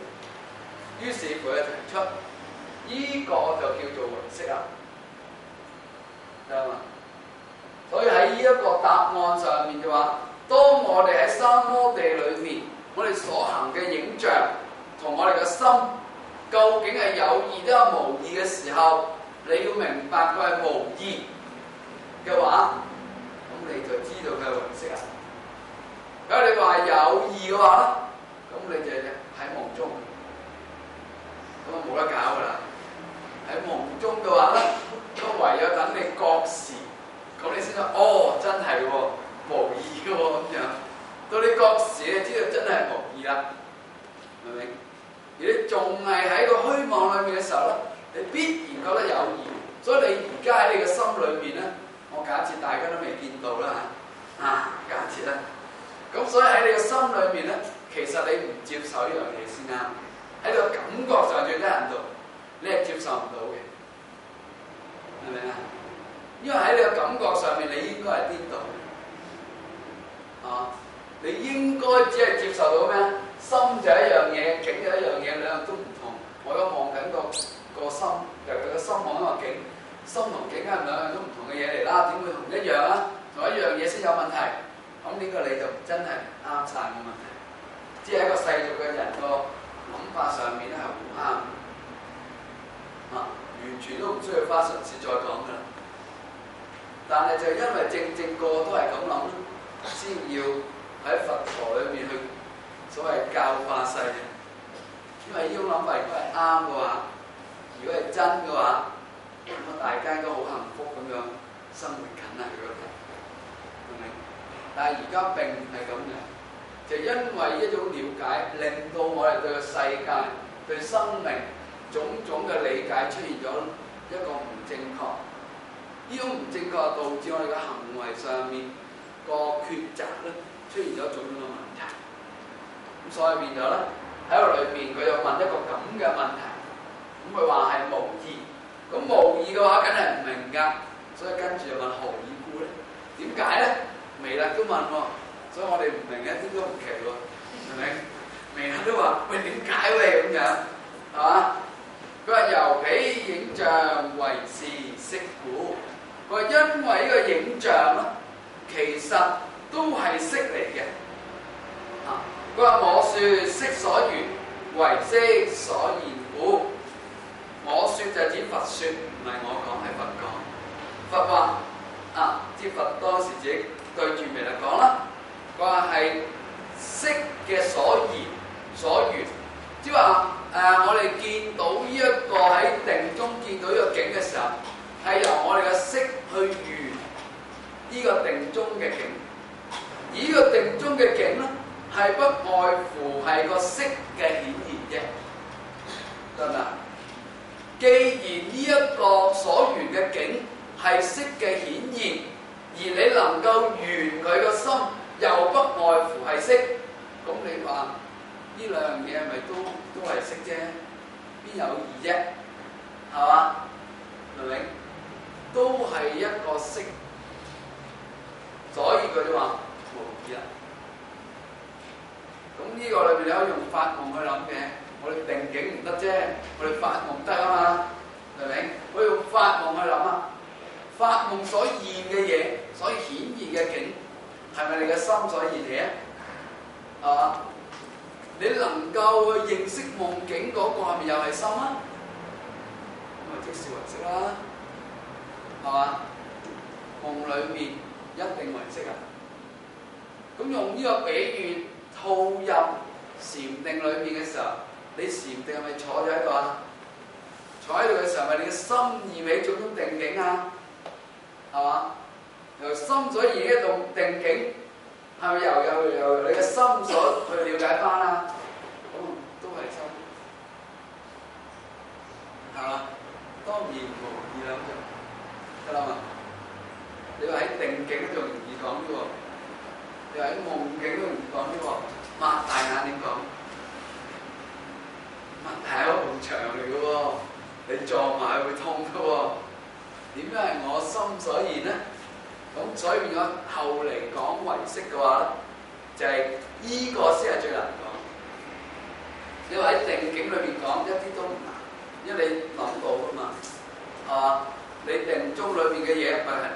於是佢就提出，依、這個就叫做唯識啦，得嘛？所以喺呢一個答案上面嘅話，當我哋喺三摩地裏面，我哋所行嘅影像同我哋嘅心究竟係有意定係無意嘅時候，你要明白佢係無意嘅話，咁你就知道佢係唯識啦。如果你話有意嘅話咧，咁你就喺夢中，咁啊冇得搞噶啦。喺夢中嘅話咧，都唯有等你覺時，咁你先得哦，真係喎，無意嘅喎咁樣。到你覺時，你知道真係無意啦，明唔明？而你仲係喺個虛妄裏面嘅時候咧，你必然覺得有意。所以你而家喺你嘅心裏面咧，我假設大家都未見到啦嚇，啊假設啦。咁所以喺你嘅心裏面咧，其實你唔接受呢樣嘢先啱。喺個感覺上最低限度，你係接受唔到嘅，明唔明啊？因為喺你嘅感覺上面，你應該係顛倒嘅，啊，你應該只係接受到咩？心就一樣嘢，境就一樣嘢，兩樣都唔同。我而家望緊個個心，由佢個心望一個境，心同境係兩樣都唔同嘅嘢嚟啦，點會同一樣啊？同一樣嘢先有問題。咁呢個你就真係啱晒嘅問題，只係一個世俗嘅人個諗法上面咧係唔啱，啊，完全都唔需要花唇舌再講噶啦。但係就因為正正個個都係咁諗，先要喺佛陀裏面去所謂教化世人。因為呢種諗法如果係啱嘅話，如果係真嘅話，咁啊大家應該好幸福咁樣生活緊啊！佢覺得明唔明？但係而家並唔係咁嘅，就因為一種了解，令到我哋對個世界、對生命種種嘅理解出現咗一個唔正確。呢種唔正確導致我哋嘅行為上面個抉擇咧出現咗種種嘅問題。咁所以變咗咧喺個裏邊，佢又問一個咁嘅問題。咁佢話係無意，咁無意嘅話，梗係唔明㗎。所以跟住就問何以故咧？點解咧？彌勒都問喎，所以我哋唔明一啲都唔奇喎，係咪？彌勒都話：喂，點解喂咁樣？係嘛？佢話由彼影像為是色故。佢話因為呢個影像咧，其實都係色嚟嘅。啊，佢話我説色所緣，為色所現故。我説就指佛説，唔係我講，係佛講。佛話啊，即佛當時自己對住彌勒講啦。佢話係色嘅所現所緣，即係話誒，我哋見到呢一個喺定中見到呢個景嘅時候，係由我哋嘅色去緣呢個定中嘅景。而呢個定中嘅景咧，係不外乎係個色嘅顯現啫，得唔得？既然呢一個所緣嘅景係色嘅顯現，而你能夠緣佢個心又不外乎係色，咁你話呢兩樣嘢係咪都都係色啫？邊有異啫？係嘛？明唔明？都係一個色，所以佢就話無異啦。咁呢個裏邊你可以用發夢去諗嘅。我哋定境唔得啫，我哋發夢得啊嘛，明唔明？我用發夢去諗啊，發夢所現嘅嘢，所顯現嘅景，係咪你嘅心所現嘅？係嘛？你能夠去認識夢境嗰個係咪又係心啊？咁咪即是唯識啦，係嘛？夢裏面一定唯識啊！咁用呢個比喻套入禪定裏面嘅時候。你禪定係咪坐咗喺度啊？坐喺度嘅時候，係咪你嘅心意起種種定境啊？係嘛？由心所現一種定境，係咪由由由你嘅心所去了解翻啊？咁、嗯、都係心，係嘛？當然無異啦，咁就得啦嘛。你話喺定境就容易講啲喎，你話喺夢境都容易講啲喎，擘大眼點講？擘大口埲牆嚟嘅喎，你撞埋會痛嘅喎。點解係我心所現咧？咁所以變咗後嚟講唯識嘅話咧，就係、是、依個先係最難講。你話喺定境裏邊講一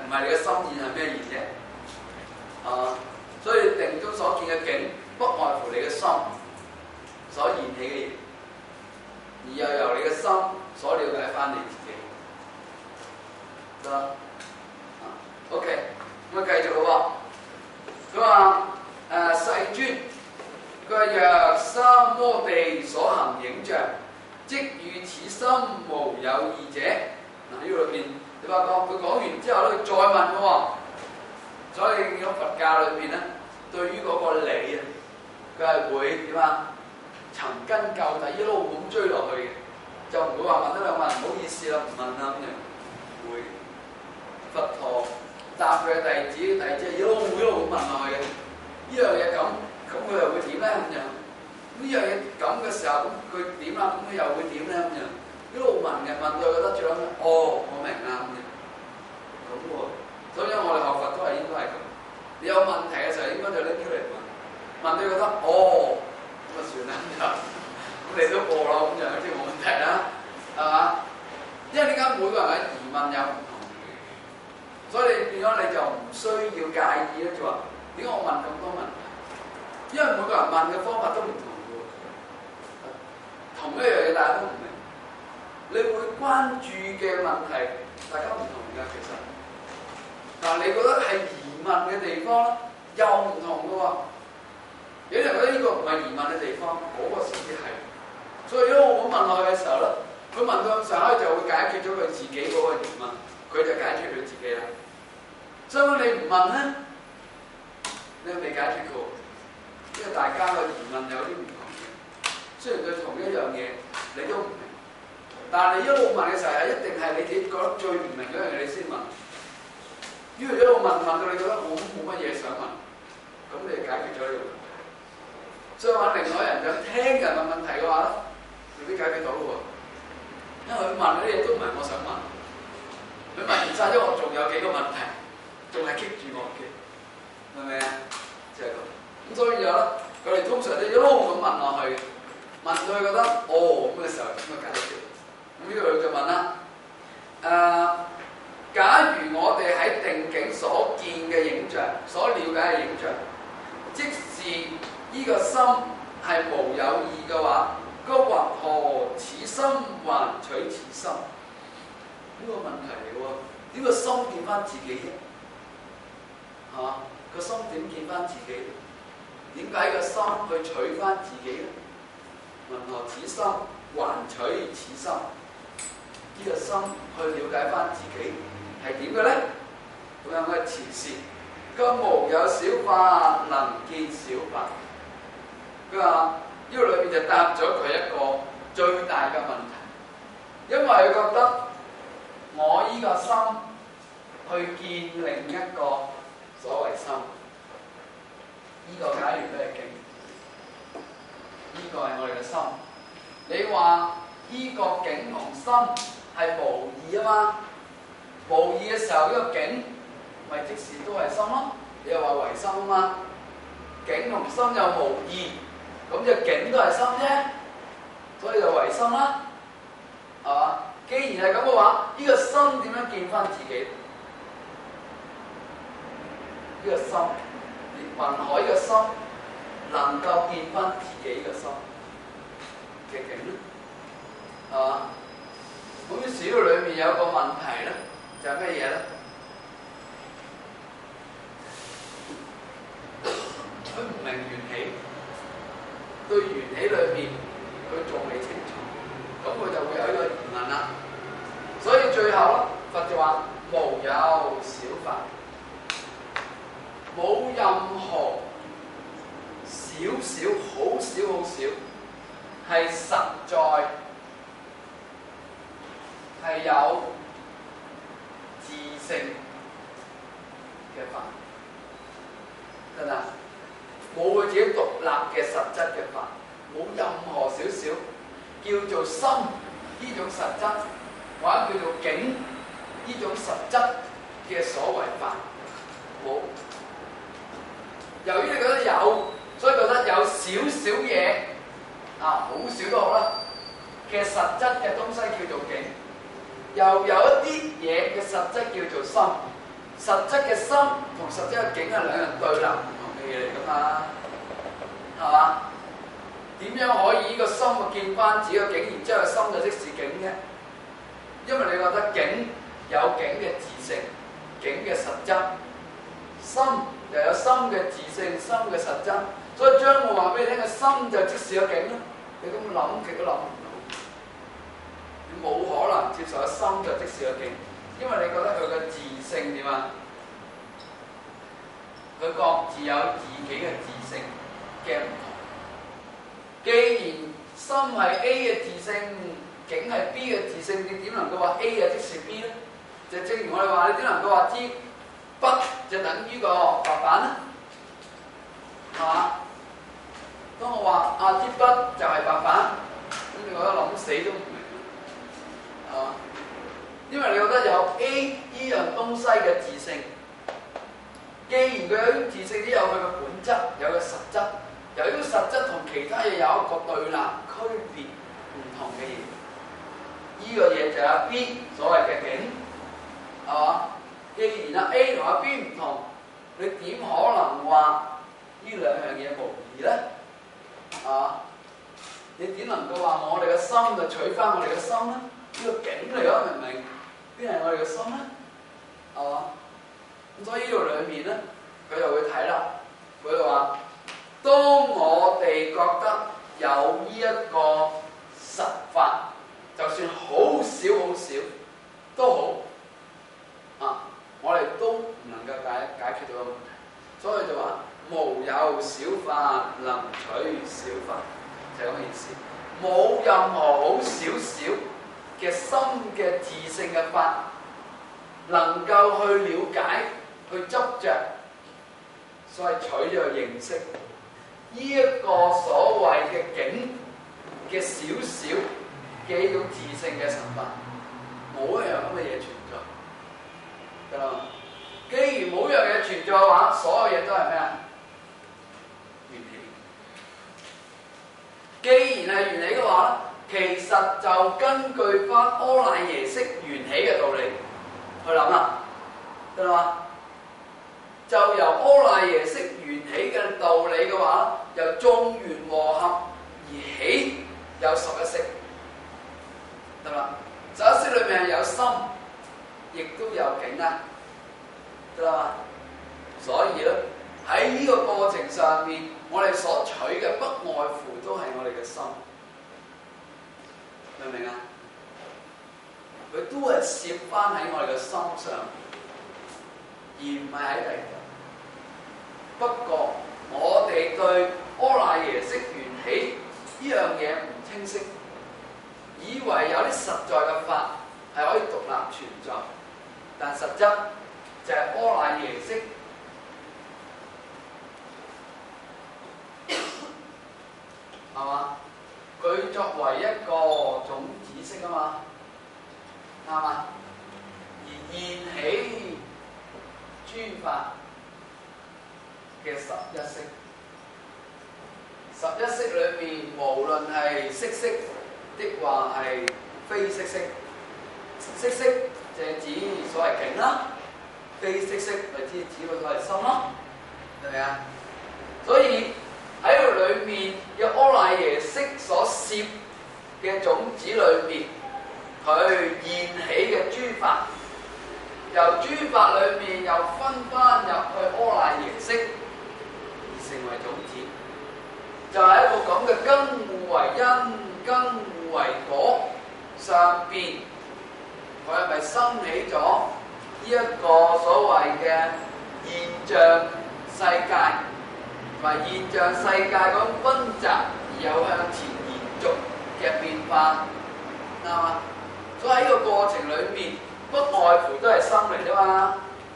唔係你嘅心現係咩現啫？啊，所以定中所見嘅境，不外乎你嘅心所現起嘅嘢，而又由你嘅心所了解翻你自己。得啦，啊 ，OK， 咁啊繼續咯喎。佢話誒世尊，佢話若三摩地所行影像，即與此心無有異者。嗱，呢度裏邊你發覺佢講完之後咧，再問嘅喎。所以喺佛教裏邊咧，對於嗰個理啊，佢係會點啊？尋根究底一路咁追落去嘅，就唔會話問得兩問唔好意思啦，唔問啦咁樣。會佛陀答佢嘅弟子，弟子一路一路咁問落去嘅。呢樣嘢咁，咁佢又會點咧咁樣？呢樣嘢咁嘅時候，咁佢點啦？咁佢又會點咧咁樣？一路問嘅，問到佢覺得最後，哦，我明啦咁樣。咁喎，所以我哋學佛都係應該係咁。你有問題嘅時候，應該就拎出嚟問，問到佢覺得，哦，咁啊算啦咁，咁你都過咯咁樣，即係冇問題啦，係嘛？因為點解每個人嘅疑問有唔同，所以你變咗你就唔需要介意咧，就話點解我問咁多問題？因為每個人問嘅方法都唔同嘅喎，同一樣嘢大家都唔明，你會關注嘅問題大家唔同㗎，其實。但你覺得係疑問嘅地方又唔同嘅喎，有啲人覺得呢個唔係疑問嘅地方，嗰、那個先至係。所以如果我問落去嘅時候咧，佢問到咁上下就會解決咗佢自己嗰個疑問，佢就解決佢自己啦。所以你唔問咧，你未解決過，因為大家嘅疑問有啲唔同嘅。雖然對同一樣嘢你都唔明，但係你一路問嘅時候係一定係你自己覺得最唔明嗰樣嘢你先問。因為一路問問到你覺得我冇乜嘢想問，咁你就解決咗呢個問題。相反，另外一人想聽人問問題嘅話咧，未必解決到嘅喎。因為佢問嗰啲嘢都唔係我想問，佢問完晒咗，我仲有幾個問題，仲係棘住我嘅，係咪啊？就係咁。咁所以有咧，佢哋通常都一路咁問落去，問到佢覺得哦咁嘅時候應該解決。咁呢度就問啦，誒、呃。假如我哋喺定境所見嘅影像，所了解嘅影像，即是呢個心係無有異嘅話，咁或何此心還取此心？呢、這個問題嚟嘅喎，點個心見翻自己啫？係嘛？個心點見翻自己？點解個心去取翻自己咧？問何此心還取此心？呢、這個心去了解翻自己。係點嘅咧？咁樣嘅前事，咁無有小法能見小法。佢話呢個裏面就答咗佢一個最大嘅問題，因為佢覺得我依個心去見另一個所謂心，呢、這個假如都係境，呢、這個係我哋嘅心。你話呢個境同心係無異啊嘛？無異嘅時候，呢、這個境咪即時都係心咯。你又話唯心啊嘛，境同心又無異，咁隻境都係心啫，所以就唯心啦，係嘛？既然係咁嘅話，呢、這個心點樣見翻自己？呢、這個心，雲海嘅心能夠見翻自己嘅心嘅境咧，係嘛？咁於是呢個裏面有個問題咧。就係咩嘢咧？佢唔明緣起，對緣起裏面佢仲未清楚，咁佢就會有一個疑問啦。所以最後咧，佛就話無有小法，冇任何少少、好少好少係實在係有自性嘅法，得唔得？冇佢自己獨立嘅實質嘅法，冇任何少少叫做心呢種實質，或者叫做境呢種實質嘅所謂法，冇。由於你覺得有，所以覺得有少少嘢啊，好少都好啦嘅實質嘅東西叫做境。又有一啲嘢嘅實質叫做心， 實質嘅心同實質嘅境係兩樣對立唔同嘅嘢嚟㗎嘛，係嘛？點樣可以呢個心啊見翻自己嘅境，然之後心就即是境嘅？因為你覺得境有境嘅自性，境嘅實質，心又有心嘅自性，心嘅實質。所以將我話俾你聽嘅心就即是個境啦。你咁諗極都諗唔到，你冇可能接受個心就即是個境，因為你覺得佢嘅自性點啊？佢各自有自己嘅自性嘅唔同。既然心係 A 嘅自性，境係 B 嘅自性，你點能夠話 A 啊即是 B 咧？就正如我哋話，你點能夠話支筆就等於個白板咧？係嘛？當我話啊支筆就係白板，咁你覺得諗死都唔明，係嘛？因為你覺得有 A 呢樣東西嘅自性，既然佢有啲自性，都有佢嘅本質，有個實質。由於個實質同其他嘢有一個對立、區別唔同嘅嘢，呢、這個嘢就有 B 所謂嘅境，係嘛？既然啊 A 同阿 B 唔同，你點可能話呢兩樣嘢無異咧？係嘛？你點能夠話我哋嘅心就取翻我哋嘅心咧？呢、這個境嚟㗎，明唔明？邊係我哋嘅心咧？係嘛？咁所以呢度兩面咧，佢就會睇啦。佢就話：當我哋覺得有呢一個實法，就算好少好少都好啊，我哋都唔能夠解解決到個問題。所以就話無有小法能取小法，就係咁嘅意思。冇任何好少少嘅心嘅自性嘅法，能夠去了解、去執着，所以取咗個認識。呢一個所謂嘅境嘅少少嘅一種自性嘅神法，冇一樣咁嘅嘢存在，得啦嘛？既然冇一樣嘢存在嘅話，所有嘢都係咩啊？緣起。既然係緣起嘅話，其實就根據翻阿賴耶識緣起嘅道理去諗啦，得啦嘛？就由阿賴耶識緣起嘅道理嘅話，由眾緣和合而起有十一識，得啦。十一識裏面係有心，亦都有境啊，得啦嘛。所以咧喺呢個過程上面，我哋所取嘅不外乎都係我哋嘅心，明唔明啊？佢都係攝翻喺我哋嘅心上，而唔係喺第度。不過我哋對阿賴耶識緣起呢樣嘢唔清晰，以為有啲實在嘅法係可以獨立存在，但實質就係阿賴耶識係嘛？佢作為一個種子識啊嘛，啱嘛？而現起諸法嘅十一識，十一識裏面無論係色識的話係非色識，色識就係指所謂境啦，非色識咪指指個所謂心咯，係咪啊？所以喺度裏面嘅阿賴耶識所攝嘅種子裏面，佢現起嘅諸法，由諸法裏面又分翻入去阿賴耶識，成為種子，就係、是、一個咁嘅根互為因、根互為果上邊，佢係咪生起咗呢一個所謂嘅現象世界，同埋現象世界嗰種分集而有向前延續嘅變化，啱嘛？所以喺呢個過程裏面，不外乎都係心嚟啫嘛，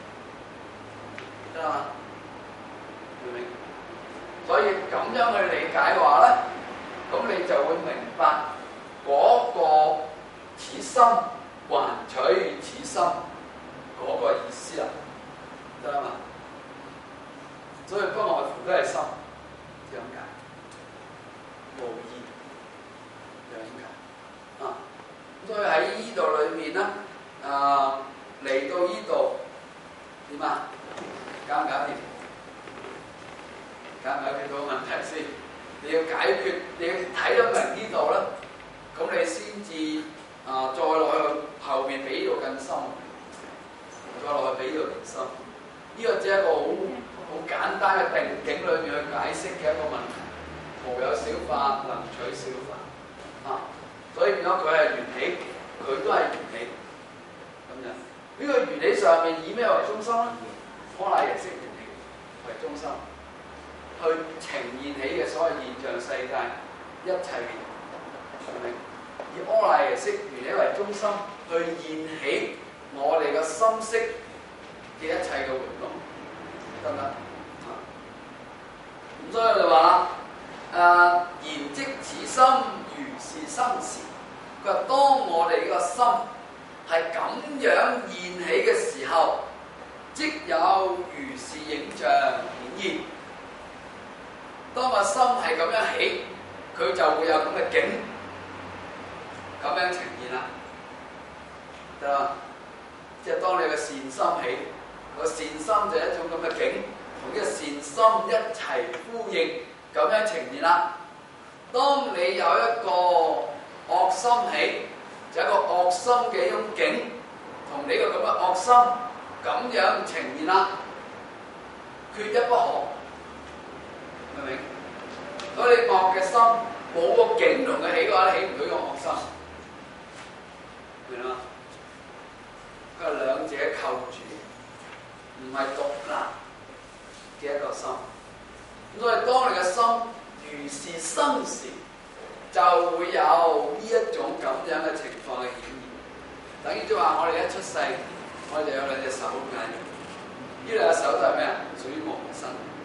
得嘛？明唔明？所以咁樣去理解嘅話咧，咁你就會明白嗰個此心還取此心嗰個意思啦，得啦嘛？所以不外乎都係心，點解？無異，點解？啊，所以喺呢度裏面咧，啊嚟到呢度點啊？搞唔搞掂？搞唔搞掂到問題先？你要解決，你要睇得明呢度啦，咁你先至啊再落去後面俾到更深，再落去俾到更深。呢、這個只係一個好好簡單嘅定境裏面去解釋嘅一個問題，無有小化，能取小化啊。所以變咗佢係緣起，佢都係緣起咁樣。呢、這個緣起上面以咩為中心咧？阿賴耶識緣起為中心，去呈現起嘅所有現象世界一切嘅嘢，以阿賴耶識緣起為中心，去現起我哋嘅心識嘅一切嘅活動，得唔得？咁所以就話啦，誒言即此心如是生時，佢話當我哋呢個心係咁樣現起嘅時候，即有如是影像顯現。當個心係咁樣起，佢就會有咁嘅境，咁樣呈現啦，得嘛？即係當你嘅善心起，個善心就係一種咁嘅境，同呢個善心一齊呼應，咁樣呈現啦。當你有一個惡心起，就係一個惡心嘅一種境，同你個咁嘅惡心咁樣呈現啦，缺一不可，明唔明？所以你惡嘅心冇個境同佢起嘅話，起唔到個惡心，明嘛？佢係兩者扣住，唔係獨立嘅一個心。所以當你嘅心如是生時，就會有呢一種咁樣嘅情況嘅顯現。等於即係話，我哋一出世，我哋有兩隻手嘅，呢兩隻手都係咩啊？屬於無身，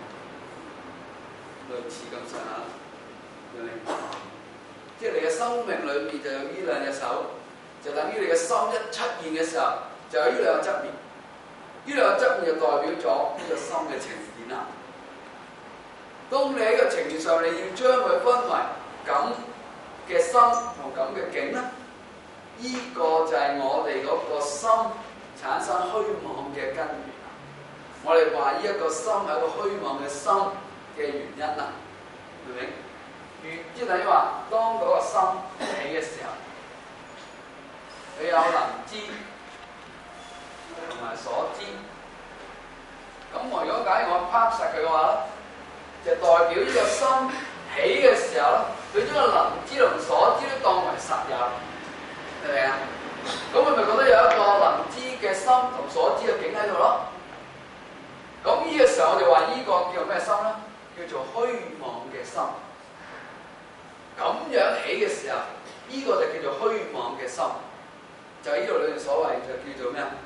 類似咁上下，明唔明？即係你嘅生命裏面就有呢兩隻手，就等於你嘅心一出現嘅時候，就有呢兩個側面。呢兩個側面就代表咗呢個心嘅呈現啦。當你喺個呈現上，你要將佢分為咁嘅心同咁嘅境咧，呢、這個就係我哋嗰個心產生虛妄嘅根源。我哋話呢一個心係一個虛妄嘅心嘅原因啦，明唔明？如即係等於話，當嗰個心起嘅時候，佢有能知同埋所知。咁我如果假如我拍實佢嘅話咧，就代表呢個心起嘅時候咧，佢將個能知同所知都當為實有，明唔明啊？咁佢咪覺得有一個能知嘅心同所知嘅境喺度咯？咁呢個時候我哋話呢個叫咩心咧？叫做虛妄嘅心。咁樣起嘅時候，呢、這個就叫做虛妄嘅心。就係呢度裏面所謂就叫做咩啊？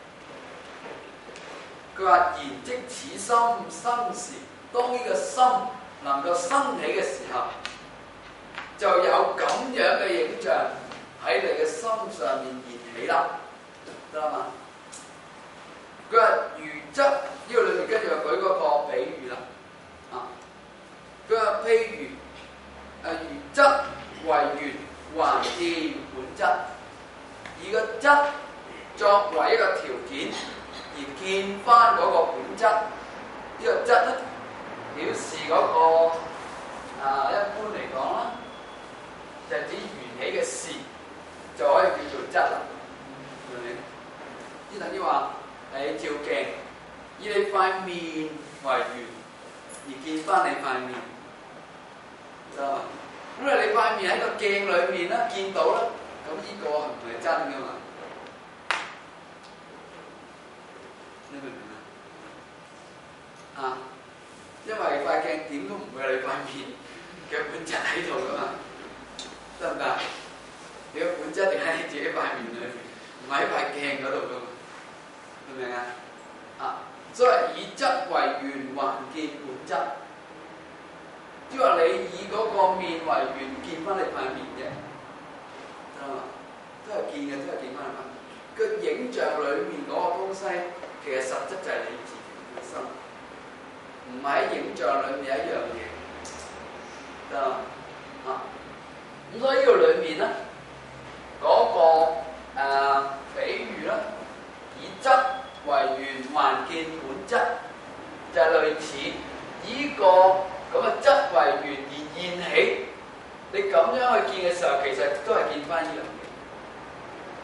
佢話言即此心生時，當呢個心能夠生起嘅時候，就有咁樣嘅影像喺你嘅心上面現起啦，得啦嘛？佢話如則呢、這個裏面跟住舉嗰個比喻啦，啊，佢話譬如誒如則為緣還見本質，以個質作為一個條件而見翻嗰個本質，呢、這個質咧表示嗰、那個啊一般嚟講啦，就係指緣起嘅事就可以叫做質啦，明唔明？即等於話你照鏡，以你塊面為緣而見翻你塊面，得嘛？咁啊，你塊面喺個鏡裏面咧見到啦，咁呢個係唔係真噶嘛？你明唔明啊？啊，因為塊鏡點都唔會有你塊面嘅本質喺度噶嘛，得唔得？你嘅本質定喺你自己塊面裏面，唔係喺塊鏡嗰度噶嘛？明唔明啊？啊，所以以質為緣還見本質，即係話你以嗰個面為緣見翻你塊面啫，得嘛？都係見嘅，都係見翻你塊面。個影像裏面嗰個東西，其實實質就係你自己本身，唔係喺影像裏面一樣嘢，得嘛？啊，咁所以呢個裏面咧，嗰、那個、呃、比喻咧，以質為緣還見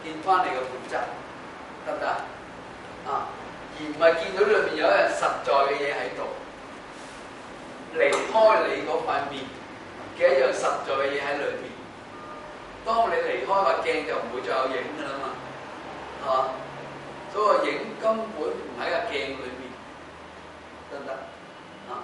見翻你嘅本質，得唔得啊？而唔係見到裏面有一樣實在嘅嘢喺度，離開你嗰塊面嘅一樣實在嘅嘢喺裏面。當你離開個鏡就唔會再有影㗎啦嘛，係嘛？所以個影根本唔喺個鏡裏面，得唔得啊？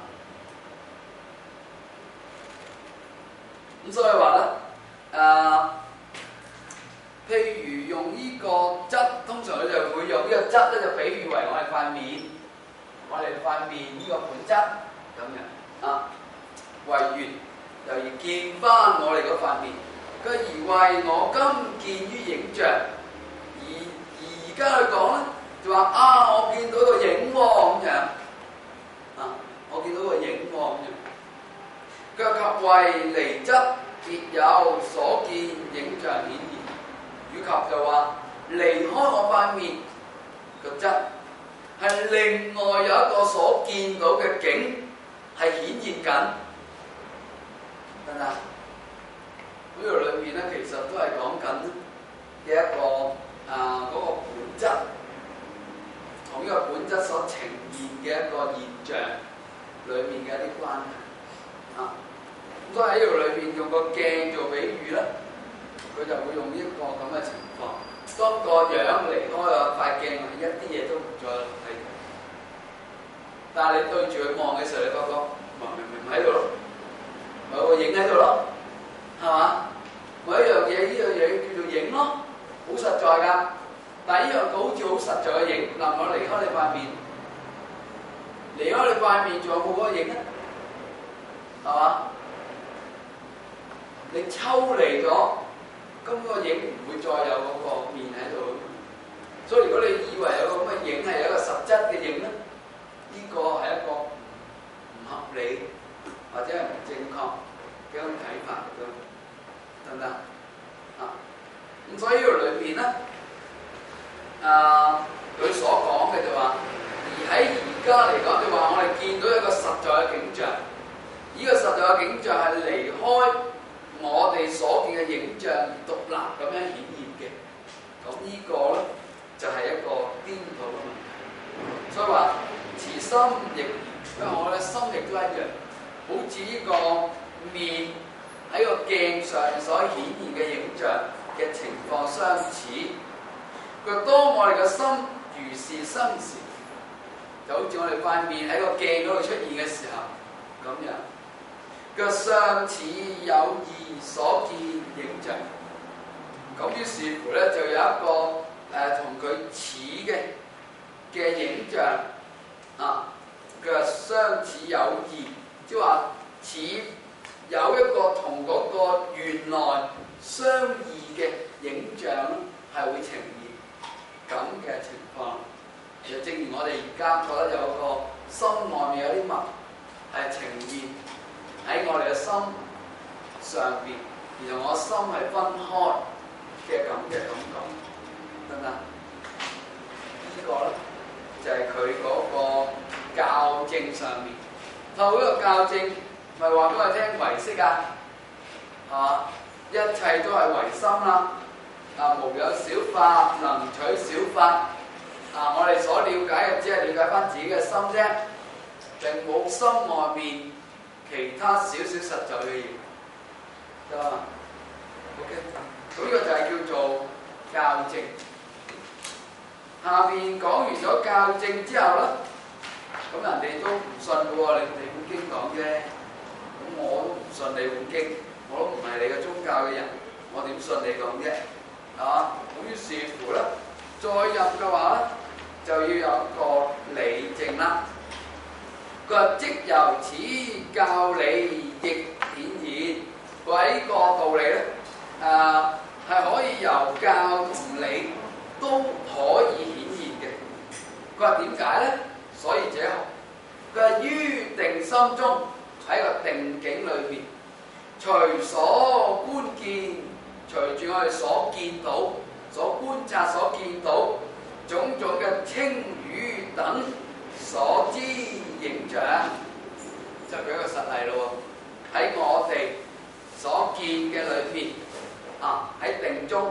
咁所以話咧，誒、呃，譬如用呢個質，通常佢就會用呢個質咧，就比喻為我哋塊面，我哋塊面呢個本質咁樣啊，為緣又要見翻我哋嗰塊面，佢而為我今見於影像，而而而家去講咧，就話啊，我見到個影喎咁樣，啊，我見到個影喎咁樣。腳及為離質，別有所見影像顯現，以及就話離開我塊面個質，係另外有一個所見到嘅景係顯現緊，得唔得？呢度裏面咧，其實都係講緊嘅一個啊嗰、那個本質，同呢個本質所呈現嘅一個現象裏面嘅一啲關係啊。咁所以喺呢度裏面用個鏡做比喻咧，佢就會用呢一個咁嘅情況。當個樣離開個塊鏡，一啲嘢都唔再睇到。但係你對住佢望嘅時候，你發覺明明喺度咯，咪有個影喺度咯，係嘛？咪一樣嘢，呢樣嘢叫做影咯，好實在㗎。但係呢樣好似好實在嘅影，能夠離開你塊面，離開你塊面，仲有冇嗰個影咧？係嘛？你抽離咗，咁個影唔會再有嗰個面喺度。所以如果你以為有個咁嘅影係有一個實質嘅影咧，呢、這個係一個唔合理或者係唔正確嘅一種睇法嚟嘅，得唔得啊？咁所以呢度裏邊咧，啊佢所講嘅就話，而喺而家嚟講，就話我哋見到一個實在嘅景象，呢、這個實在嘅景象係離開我哋所見嘅影像而獨立咁樣顯現嘅，咁呢個咧就係、是、一個顛倒嘅問題。所以話此心亦然，因為我哋心亦都一樣，好似呢個面喺個鏡上所顯現嘅影像嘅情況相似。佢當我哋嘅心如是生時，就好似我哋塊面喺個鏡嗰度出現嘅時候咁樣。腳相似有異所見影像，咁於是乎咧就有一個誒同佢似嘅嘅影像啊，腳相似有異，即係話似有一個同嗰個原來相異嘅影像係會呈現咁嘅情況。就正如我哋而家覺得有個心外面有啲物係呈現喺我哋嘅心上邊，然後我心係分開嘅咁嘅感覺，得唔得？呢個咧就係佢嗰個校正上面，透過呢個校正，咪話俾我聽唯識啊，係嘛？一切都係唯心啦，啊無有小法能取小法，啊我哋所了解嘅只係了解翻自己嘅心啫，並冇心外面其他少少實在嘅嘢，得嘛 ？OK， 咁呢個就係叫做校正。下邊講完咗校正之後咧，咁人哋都唔信嘅喎，你你本經講啫，咁我都唔信你本經，我都唔係你嘅宗教嘅人，我點信你講啫？係嘛？咁於是乎咧，再入嘅話咧，就要有一個理證啦。佢話即由此教理亦顯現，佢呢個道理咧，誒、呃、係可以由教同理都可以顯現嘅。佢話點解咧？所以者學，佢話於定心中喺個定境裏邊，隨所觀見，隨住我哋所見到、所觀察、所見到種種嘅稱語等所知影像，就舉一個實例咯。喺我哋所見嘅裏邊啊，喺定中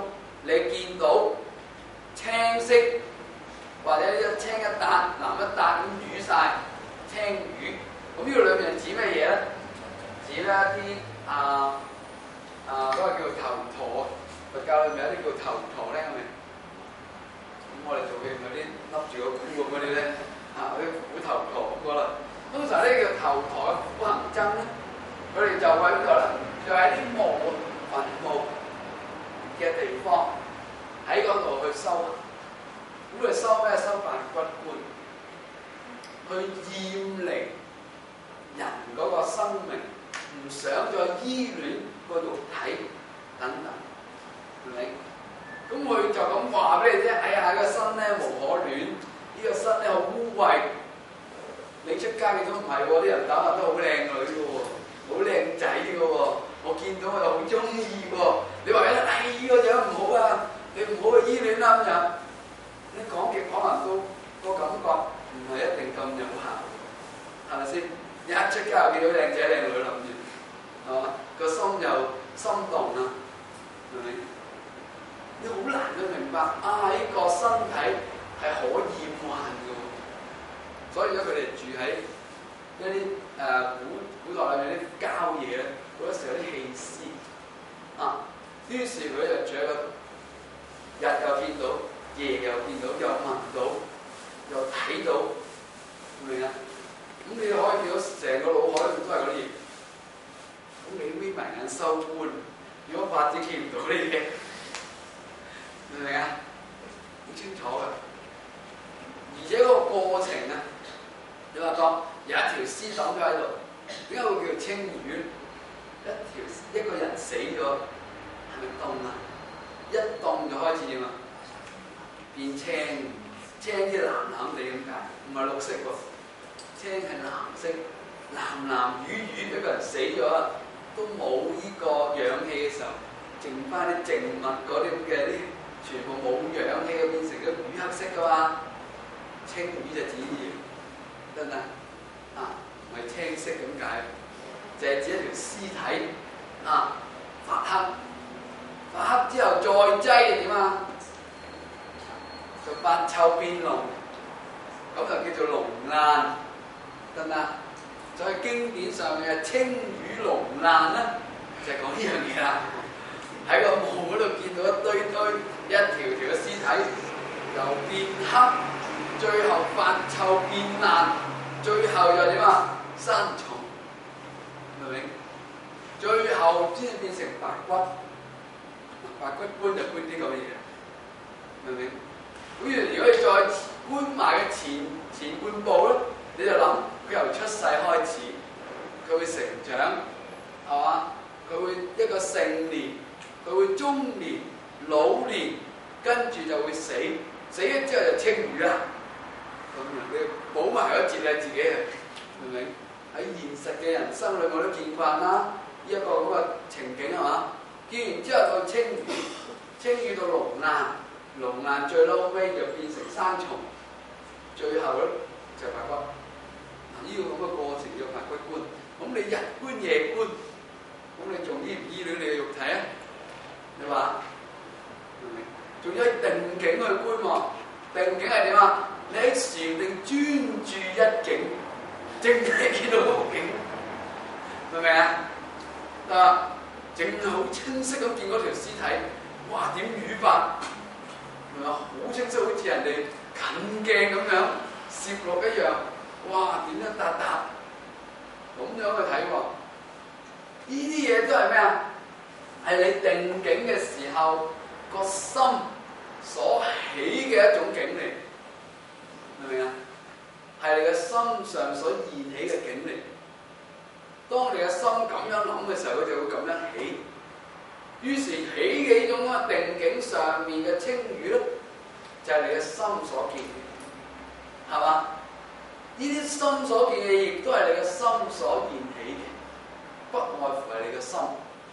你見到青色或者一青一笪、藍一笪咁瘀晒青魚，咁呢個裏面係指咩嘢咧？指咧一啲啊啊嗰個叫頭陀，佛教裏面有啲叫頭陀咧，係咪？咁我哋做嘅嗰啲笠住個箍咁嗰啲咧，啊嗰啲虎頭陀咁個啦。通常呢叫頭陀嘅苦行僧咧，佢哋就喺邊度咧？就喺啲墓墳墓嘅地方，喺嗰度去修行。咁佢修咩？修白骨觀，去厭離人嗰個生命，唔想再依戀個肉體等等，係咪？咁佢就咁話俾你聽，哎呀，個身咧無可戀，呢、這個身咧好污穢。你出街你都唔係喎，啲人打扮都好靚女嘅喎，好靚仔嘅喎，我見到我又好中意喎。你話咧，哎呢、這個樣唔好啊，你唔好去依戀啦咁樣。你講極可能都個感覺唔係一定咁有效，係咪先？一出街又見到靚仔靚女諗住，係嘛？個心又心動啦，係咪？你好難去明白啊！呢、這個身體係可厭患嘅喎，所以咧佢哋住喺一啲誒、呃、古古代裏面啲郊野咧，好多時候有啲棄屍啊，於是佢就住喺嗰度，日又見到，夜又見到，又聞到，又睇到，明唔明啊？咁你可以見到成個腦海都係嗰啲嘢。咁你眯埋眼收觀，如果發展見唔到呢啲嘢，明唔明啊？好清楚嘅。而且嗰個過程啊，你話當有一條屍抌咗喺度，點解會叫青魚？一條一個人死咗，係咪凍啊？一凍就開始點啊？變青，青啲藍藍地咁解，唔係綠色喎。青係藍色，藍藍魚魚，一個人死咗都冇呢個氧氣嘅時候，剩翻啲靜物嗰啲咁嘅啲，全部冇氧氣嘅變成咗魚黑色噶嘛。青魚就指鹽，得唔得？啊，唔係青色咁解，就係指一條屍體啊發黑，發黑之後再擠點啊？就發臭變濃，咁就叫做龍爛，得唔得？所以經典上面嘅青魚龍爛咧，就係講呢樣嘢啦。喺個墓嗰度見到一堆堆、一條條嘅屍體，由變黑，最後發臭變爛，最後又點啊？生蟲，明唔明？最後先變成白骨，白骨觀就觀啲咁嘅嘢，明唔明？咁如果你再觀埋嘅前前半部咧，你就諗佢由出世開始，佢會成長，係嘛？佢會一個成年，佢會中年、老年，跟住就會死，死咗之後就青魚啦。咁樣你補埋嗰節你自己啊，明唔明？喺現實嘅人生裏我都見慣啦，呢一個咁嘅情景係嘛？見完之後到青魚，青魚到龍爛。龍爛最撈尾就變成生蟲，最後咧就係白骨。嗱，呢個咁嘅過程叫白骨觀。咁你日觀夜觀，咁你仲依唔依戀你嘅肉體啊？你話明唔明？仲要定境去觀喎。定境係點啊？你喺禪定專注一境，淨係見到嗰個境，明唔明啊？啊，淨係好清晰咁見嗰條屍體，哇！點瘀法？係咪好清晰，好似人哋近鏡咁樣攝落一樣，哇！點樣笪笪咁樣去睇喎？呢啲嘢都係咩啊？係你定境嘅時候個心所起嘅一種境嚟，明唔明啊？係你嘅心上所現起嘅境嚟。當你嘅心咁樣諗嘅時候，佢就會咁樣起。於是起嘅呢種啊定境上面嘅青魚咧，就係、是、你嘅心所見嘅，係嘛？呢啲心所見嘅嘢，亦都係你嘅心所現起嘅，不外乎係你嘅心，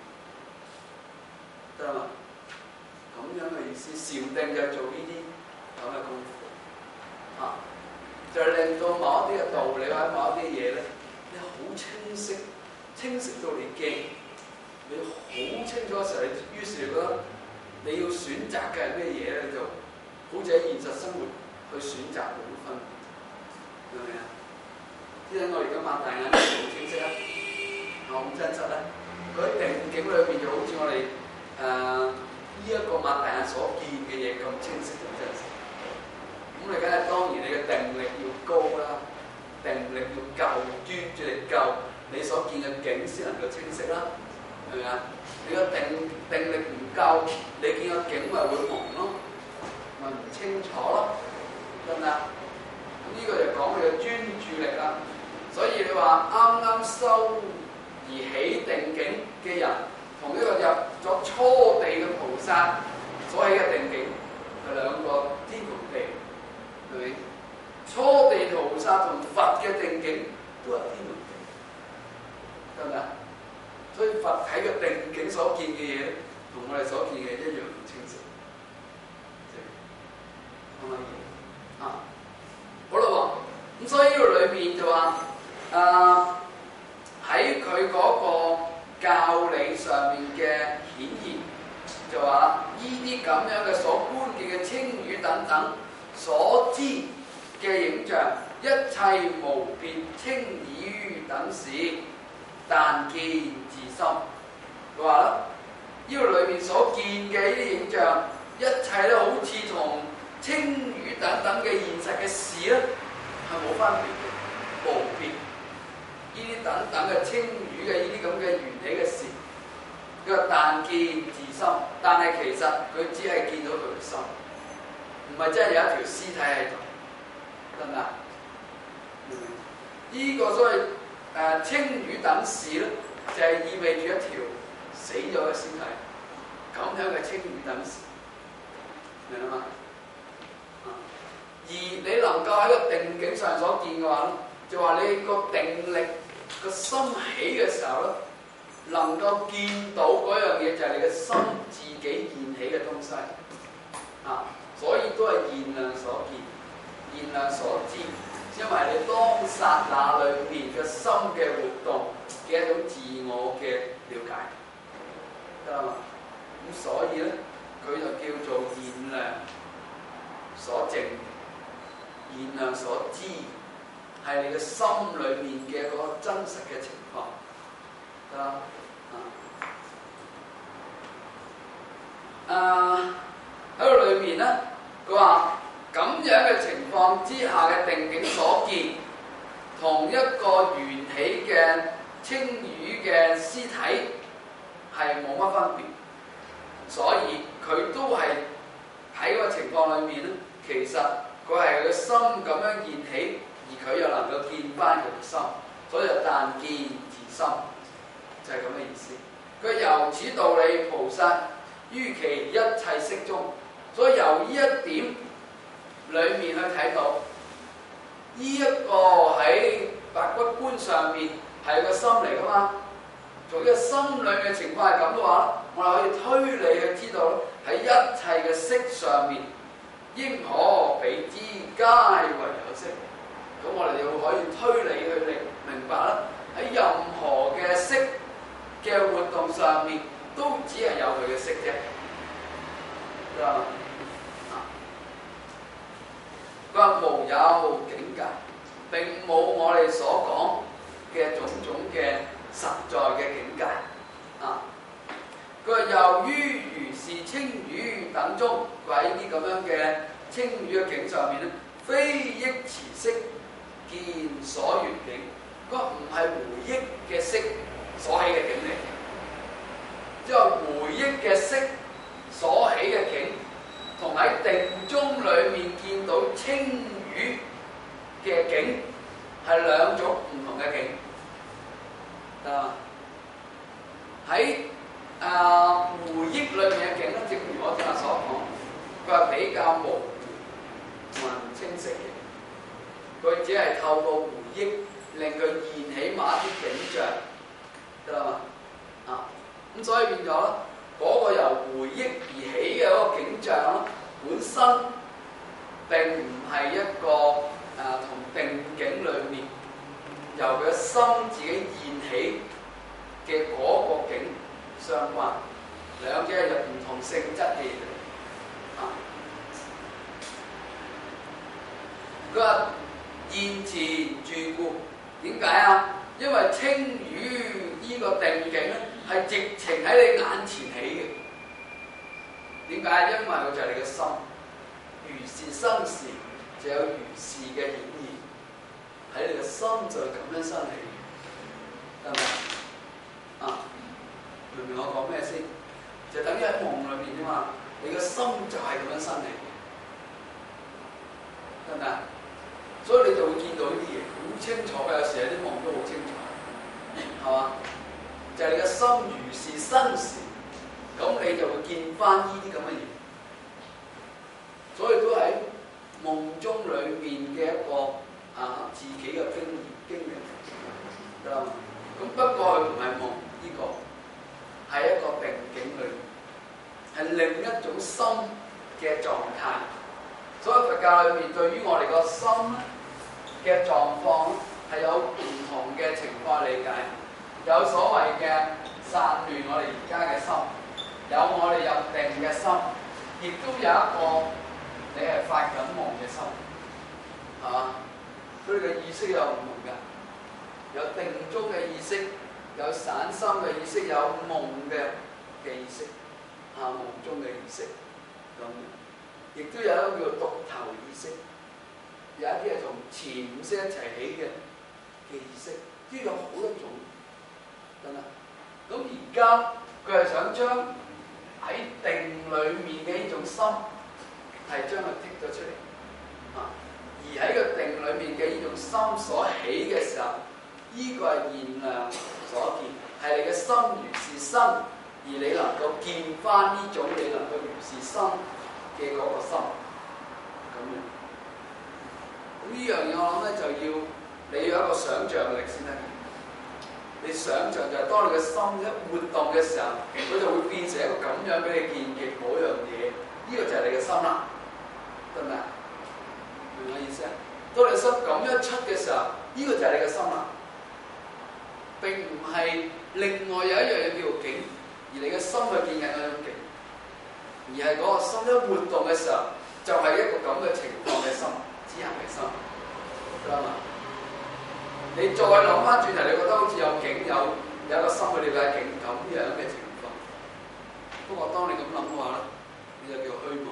得啦嘛？咁樣嘅意思，禪定就係做呢啲咁嘅功夫，啊，就係、是、令到某一啲嘅道理或者某一啲嘢咧，你好清晰，清晰到你驚。你好清楚嘅時候，你於是你覺得你要選擇嘅係咩嘢咧？就好似喺現實生活去選擇冇分別，明唔明啊？啲人我哋而家擘大眼好清晰啊，我咁真實咧，佢喺定境裏邊就好似我哋誒呢一個擘大眼所見嘅嘢咁清晰咁真實。咁你梗係當然你嘅定力要高啦，定力要夠，專注力夠，你所見嘅景先能夠清晰啦，係咪啊？你個定定力唔夠，你見個景咪會朦咯，咪唔清楚咯，得唔得？咁呢個就講你嘅專注力啦。所以你話啱啱修而起定境嘅人，同呢個入咗初地嘅菩薩所起嘅定境係兩個天同地，係咪？初地菩薩同佛嘅定境都係天同地，得唔得？所以佛喺個定境所見嘅嘢，同我哋所見嘅一樣咁清晰，可唔可以？啊，好啦喎，咁所以呢個裏面就話，誒喺佢嗰個教理上面嘅顯現，就話呢啲咁樣嘅所觀見嘅青魚等等所知嘅影像，一切無別稱以於等事，但見自心。佢話啦，呢個裏面所見嘅呢啲影像，一切都好似同青魚等等嘅現實嘅事咧，係冇分別嘅，無別。呢啲等等嘅青魚嘅呢啲咁嘅緣起嘅事，佢話但見自心，但係其實佢只係見到佢嘅心，唔係真係有一條屍體喺度，得唔得？呢、這個所謂誒、呃、青魚等事咧，就係、是、意味住一條死咗嘅屍體，咁樣嘅青魚等事，明啦嘛？而你能夠喺個定境上所見嘅話咧，就話你個定力個心起嘅時候咧，能夠見到嗰樣嘢就係你嘅心自己現起嘅東西啊，所以都係現量所見、現量所知，因為你當剎那裏面嘅心嘅活動嘅一種自我嘅了解，得啦嘛？咁所以咧，佢就叫做現量所證。現量所知係你嘅心裏面嘅嗰個真實嘅情況，得啦。啊，喺個裏面咧，佢話咁樣嘅情況之下嘅定境所見，同一個緣起嘅青魚嘅屍體係冇乜分別，所以佢都係喺個情況裏面咧，其實。佢係個心咁樣現起，而佢又能夠見翻佢嘅心，所以就但見自心，就係咁嘅意思。佢由此道理，菩薩於其一切色中，所以由呢一點裡面去睇到，呢、這、一個喺白骨觀上面係個心嚟噶嘛。從呢個心裏嘅情況係咁嘅話，我哋可以推理去知道喺一切嘅色上面。應可比之皆為有色，咁我哋就可以推理去明明白啦。喺任何嘅色嘅活動上面，都只係有佢嘅色啫。啊，佢話無有境界，並冇我哋所講嘅種種嘅實在嘅境界。啊，佢話由於如是青魚等中，佢喺呢啲咁樣嘅青魚嘅境上面咧，非憶持識見所緣境，嗰個唔係回憶嘅識所起嘅境嚟，即係回憶嘅識所起嘅境，同喺定中裡面見到青魚嘅境係兩種唔同嘅境。啊，喺啊回憶裏面嘅境咧，正如我今日所講，佢係比較模糊同埋唔清晰嘅。佢只係透過回憶令佢現起某一啲景象，得啦嘛？啊，咁所以變咗咧，嗰個由回憶而起嘅嗰個景象咧，本身並唔係一個啊同定境裏面由佢嘅心自己現起嘅嗰個境相關， 兩者係唔同性質嘅嘢啊。佢話現前住故，點解啊？因為青魚呢個定境咧係直情喺你眼前起嘅。點解？因為佢就係你嘅心，如是生時就有如是嘅顯現，喺你嘅心就係咁樣生起，得唔得？啊，明唔明我講咩先？就等於喺夢裏面啫嘛，你嘅心就係咁樣生起，得唔得？所以你就會見到呢啲嘢好清楚嘅，有時有啲夢都好清楚，係嘛？就係、是、你嘅心如是生時，咁你就會見翻呢啲咁嘅嘢。所以都喺夢中裏面嘅一個啊自己嘅經驗經歷，得啦嘛。咁不過佢唔係夢，呢、這個係一個定境裏面，係另一種心嘅狀態。所以佛教裏面對於我哋個心嘅狀況係有唔同嘅情況理解，有所謂嘅散亂我哋而家嘅心，有我哋入定嘅心，亦都有一個你係發緊夢嘅心，係嘛？佢哋嘅意識有唔同㗎，有定中嘅意識，有散心嘅意識，有夢嘅嘅意識，啊夢中嘅意識咁。亦都有一個叫做獨頭意識，有一啲係同前五識一齊起嘅嘅意識，都有好多種，得啦。咁而家佢係想將喺定裡面嘅呢種心係將佢剔咗出嚟，啊！而喺個定裡面嘅呢種心所起嘅時候，呢、這個係現量所見，係你嘅心如是生，而你能夠見翻呢種你能夠如是生嘅嗰個心，咁樣，咁呢樣嘢我諗咧就要你要有一個想像力先得。你想像就係當你嘅心一活動嘅時候，佢就會變成一個咁樣俾你見嘅嗰樣嘢。呢、這個就係你嘅心啦，得唔得？明我意思啊？當你嘅心咁樣出嘅時候，呢、這個就係你嘅心啦。並唔係另外有一樣嘢叫做境，而你嘅心去見緊嗰種境。而係嗰個心一活動嘅時候，就係、是、一個咁嘅情況嘅心，之後嘅心，得嘛？你再諗翻轉頭，你覺得好似有境有有一個心去了解境咁樣嘅情況。不過當你咁諗嘅話咧，你就叫虛妄，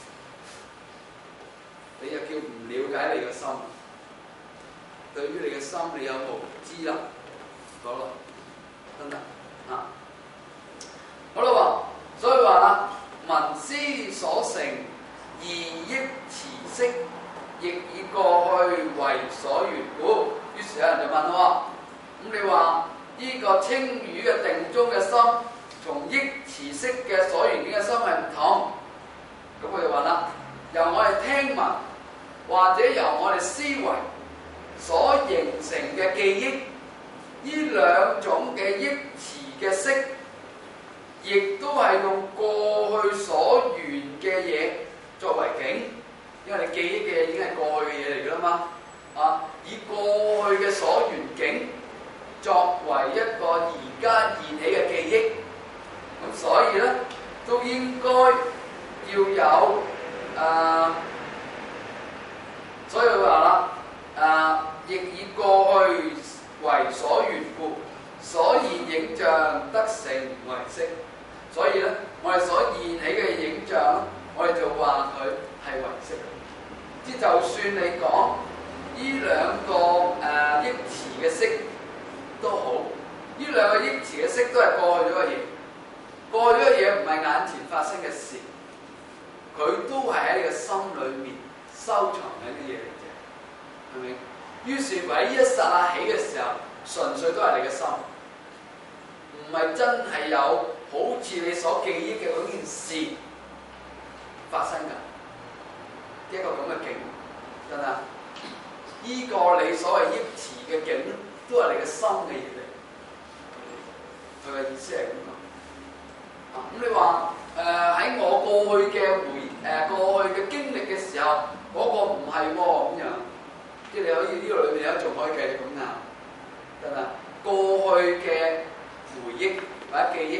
你就叫唔了解你嘅心。對於你嘅心，你有無知啦，好啦，得唔得啊？好啦喎，所以話啦。聞思所成，而憶持識，亦以過去為所緣故。於是有人就問咯：咁你話呢、這個青魚嘅定中嘅心，同憶持識嘅所緣境嘅心係唔同？咁我就話啦，由我哋聽聞，或者由我哋思維所形成嘅記憶，呢兩種嘅憶持嘅識。亦都係用過去所緣嘅嘢作為境，因為你記憶嘅嘢已經係過去嘅嘢嚟㗎啦嘛，啊，以過去嘅所緣境作為一個而家現起嘅記憶，咁所以咧都應該要有誒、呃，所以佢話啦，誒、呃，亦以過去為所緣故，所以影像得成為識。所以咧，我哋所現起嘅影像，我哋就話佢係為識。即就算你講呢兩個誒憶持嘅識都好，呢兩個憶持嘅識都係過去咗嘅嘢。過去咗嘅嘢唔係眼前發生嘅事，佢都係喺你嘅心裏面收藏緊啲嘢嚟嘅，係咪？於是喺呢一剎那起嘅時候，純粹都係你嘅心，唔係真係有。好似你所記憶嘅嗰件事發生㗎，一個咁嘅境，真係依、這個你所謂憶持嘅境，都係你嘅心嘅嘢嚟。佢嘅意思係咁講。啊，咁你話誒喺我過去嘅回誒、呃、過去嘅經歷嘅時候，嗰、那個唔係喎咁樣，即係你可以呢、這個裏面有一種可以繼續咁拗，得啦。過去嘅回憶或者記憶。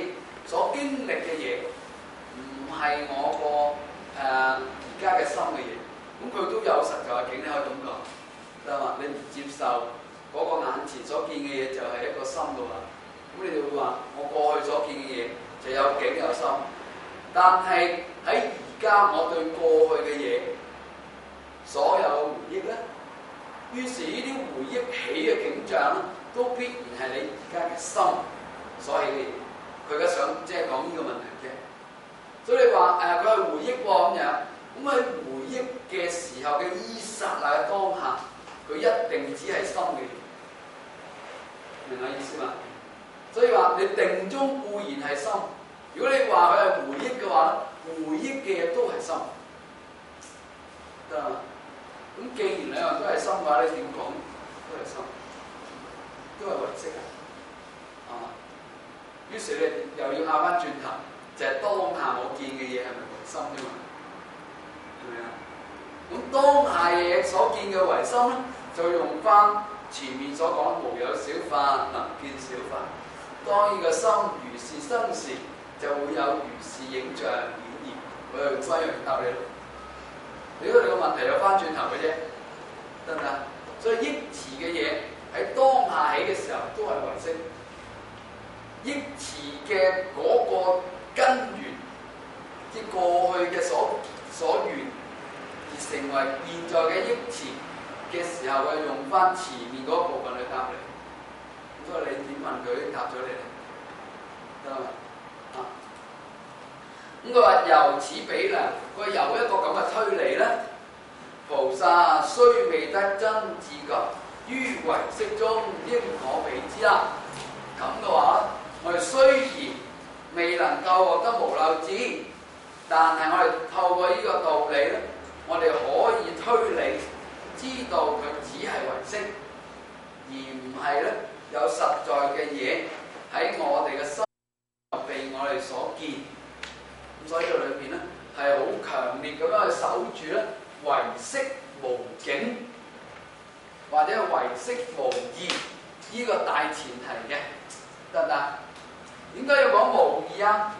所經歷嘅嘢，唔係我個誒而家嘅心嘅嘢，咁佢都有實在嘅境，你可以咁講，得嘛？你唔接受嗰個眼前所見嘅嘢就係一個心嘅話，咁你就會話我過去所見嘅嘢就有境有心，但係喺而家我對過去嘅嘢所有回憶咧，於是呢啲回憶起嘅景象咧，都必然係你而家嘅心所起嘅嘢。佢而家想即係講呢個問題啫。所以你話誒佢係回憶喎咁樣，咁喺回憶嘅時候嘅依剎那嘅當下，佢一定只係心嘅嘢，明我意思嘛？所以話你定中固然係心，如果你話佢係回憶嘅話，回憶嘅嘢都係心，得嘛？咁既然兩樣都係心嘅話，你點講都係心，都係唯識啊，係嘛？於是你又要拗翻轉頭，就係、是、當下我見嘅嘢係咪唯心啫嘛？係咪啊？咁當下嘅嘢所見嘅唯心咧，就用翻前面所講無有小法，能見小法。當呢個心如是生時，就會有如是影像顯現。我又用翻一樣答你咯。如果你個問題又翻轉頭嘅啫，得唔得？所以憶持嘅嘢喺當下起嘅時候都係唯識。憶持嘅嗰個根源，即係過去嘅所所緣，而成為現在嘅憶持嘅時候，佢用翻前面嗰部分去答你。咁所以你點問佢，答咗你咧，得嘛？啊，咁佢話由此比量，佢由一個咁嘅推理咧，菩薩雖未得真智覺，於唯識中應可比之啦。咁嘅話，我哋雖然未能夠獲得無漏智，但係我哋透過呢個道理咧，我哋可以推理，知道佢只係唯識，而唔係咧有實在嘅嘢喺我哋嘅心被我哋所見。咁所以呢度裏邊咧係好強烈咁樣去守住咧唯識無境，或者唯識無義呢個大前提嘅，得唔得？點解要講無義啊？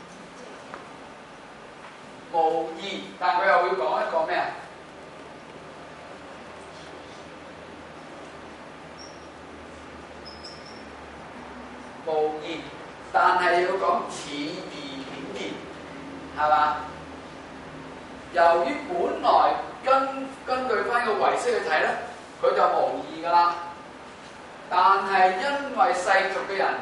無義，但佢又會講一個咩啊？無義，但係要講似義顯現，係嘛？由於本來根根據翻個唯識去睇咧，佢就無義噶啦。但係因為世俗嘅人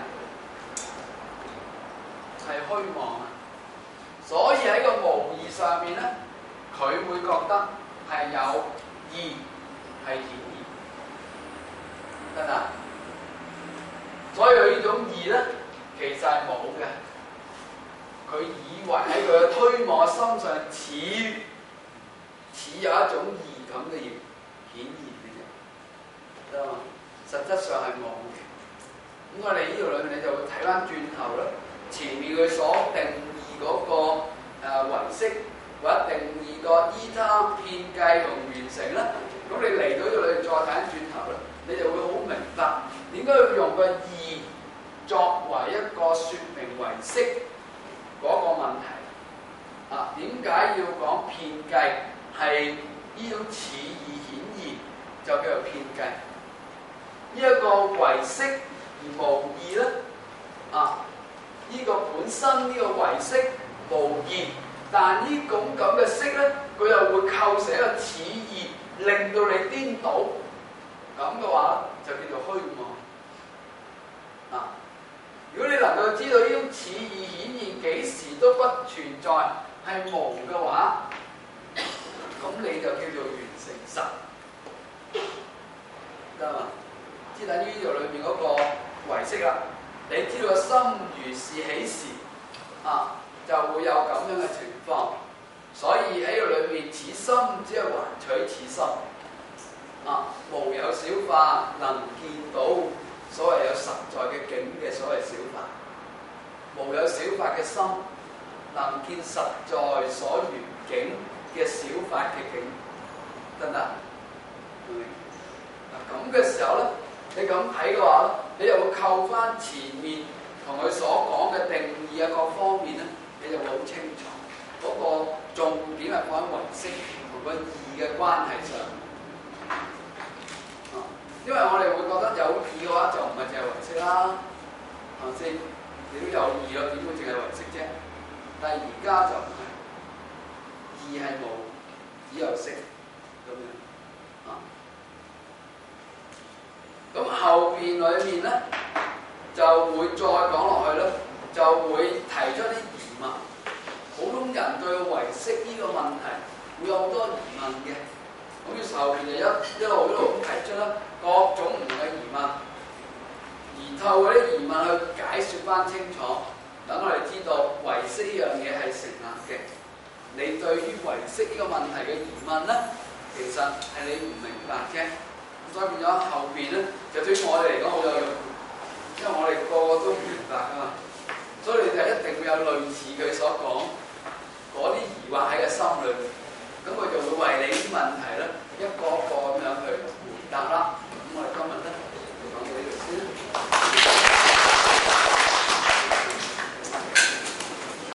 係虛妄啊，所以喺個無義上面咧，佢會覺得係有義係顯現，得唔得？所以佢呢種義咧，其實係冇嘅。佢以為喺佢嘅虛妄嘅心上似似有一種義咁嘅嘢顯現嘅啫，得嘛？實質上係冇嘅。咁我哋呢度裏面你就會睇翻轉頭咧，前面佢所定義嗰、那個誒、呃、唯識，或者定義個依他遍計同完成咧，咁你嚟到呢度你再睇翻轉頭咧，你就會好明白點解要用個義作為一個説明唯識嗰個問題啊？點解要講遍計係呢種似義顯現就叫做遍計？呢、這、一個唯識而無義咧啊！呢、這個本身呢個唯識無義，但呢種咁嘅識咧，佢又會構成一個似義，令到你顛倒。咁嘅話就叫做虛妄啊！如果你能夠知道呢種似義顯現幾時都不存在係無嘅話，咁你就叫做完成實，得嘛？知等於呢度裏面嗰個唯識啦。你知道個心如是起時啊，就會有咁樣嘅情況。所以喺度裏面，此心只係還取此心啊，無有小法能見到所謂有實在嘅境嘅所謂小法，無有小法嘅心能見實在所緣境嘅小法嘅境，得唔得？嗱咁嘅時候咧，你咁睇嘅話咧，你又會扣翻前面同佢所講嘅定義啊各方面咧，你就會好清楚。嗰、那個重點係放喺唯識同個義嘅關係上。啊，因為我哋會覺得有義嘅話就唔係淨係唯識啦，係咪先？你都有義咯，點會淨係唯識啫？但係而家就唔係，義係無，只有識咁樣。啊，咁後邊裏面咧就會再講落去咧，就會提出啲疑問。普通人對唯識呢個問題會有好多疑問嘅，咁於是後邊就一一路一路咁提出啦，各種唔同嘅疑問，而透過啲疑問去解説翻清楚，等我哋知道唯識呢樣嘢係成立嘅。你對於唯識呢個問題嘅疑問咧，其實係你唔明白嘅，所以變咗後邊咧就對於我哋嚟講好有用，因為我哋個個都唔明白噶嘛，所以你就一定會有類似佢所講嗰啲疑惑喺個心裏面，咁佢就會為你啲問題咧一個一個咁樣去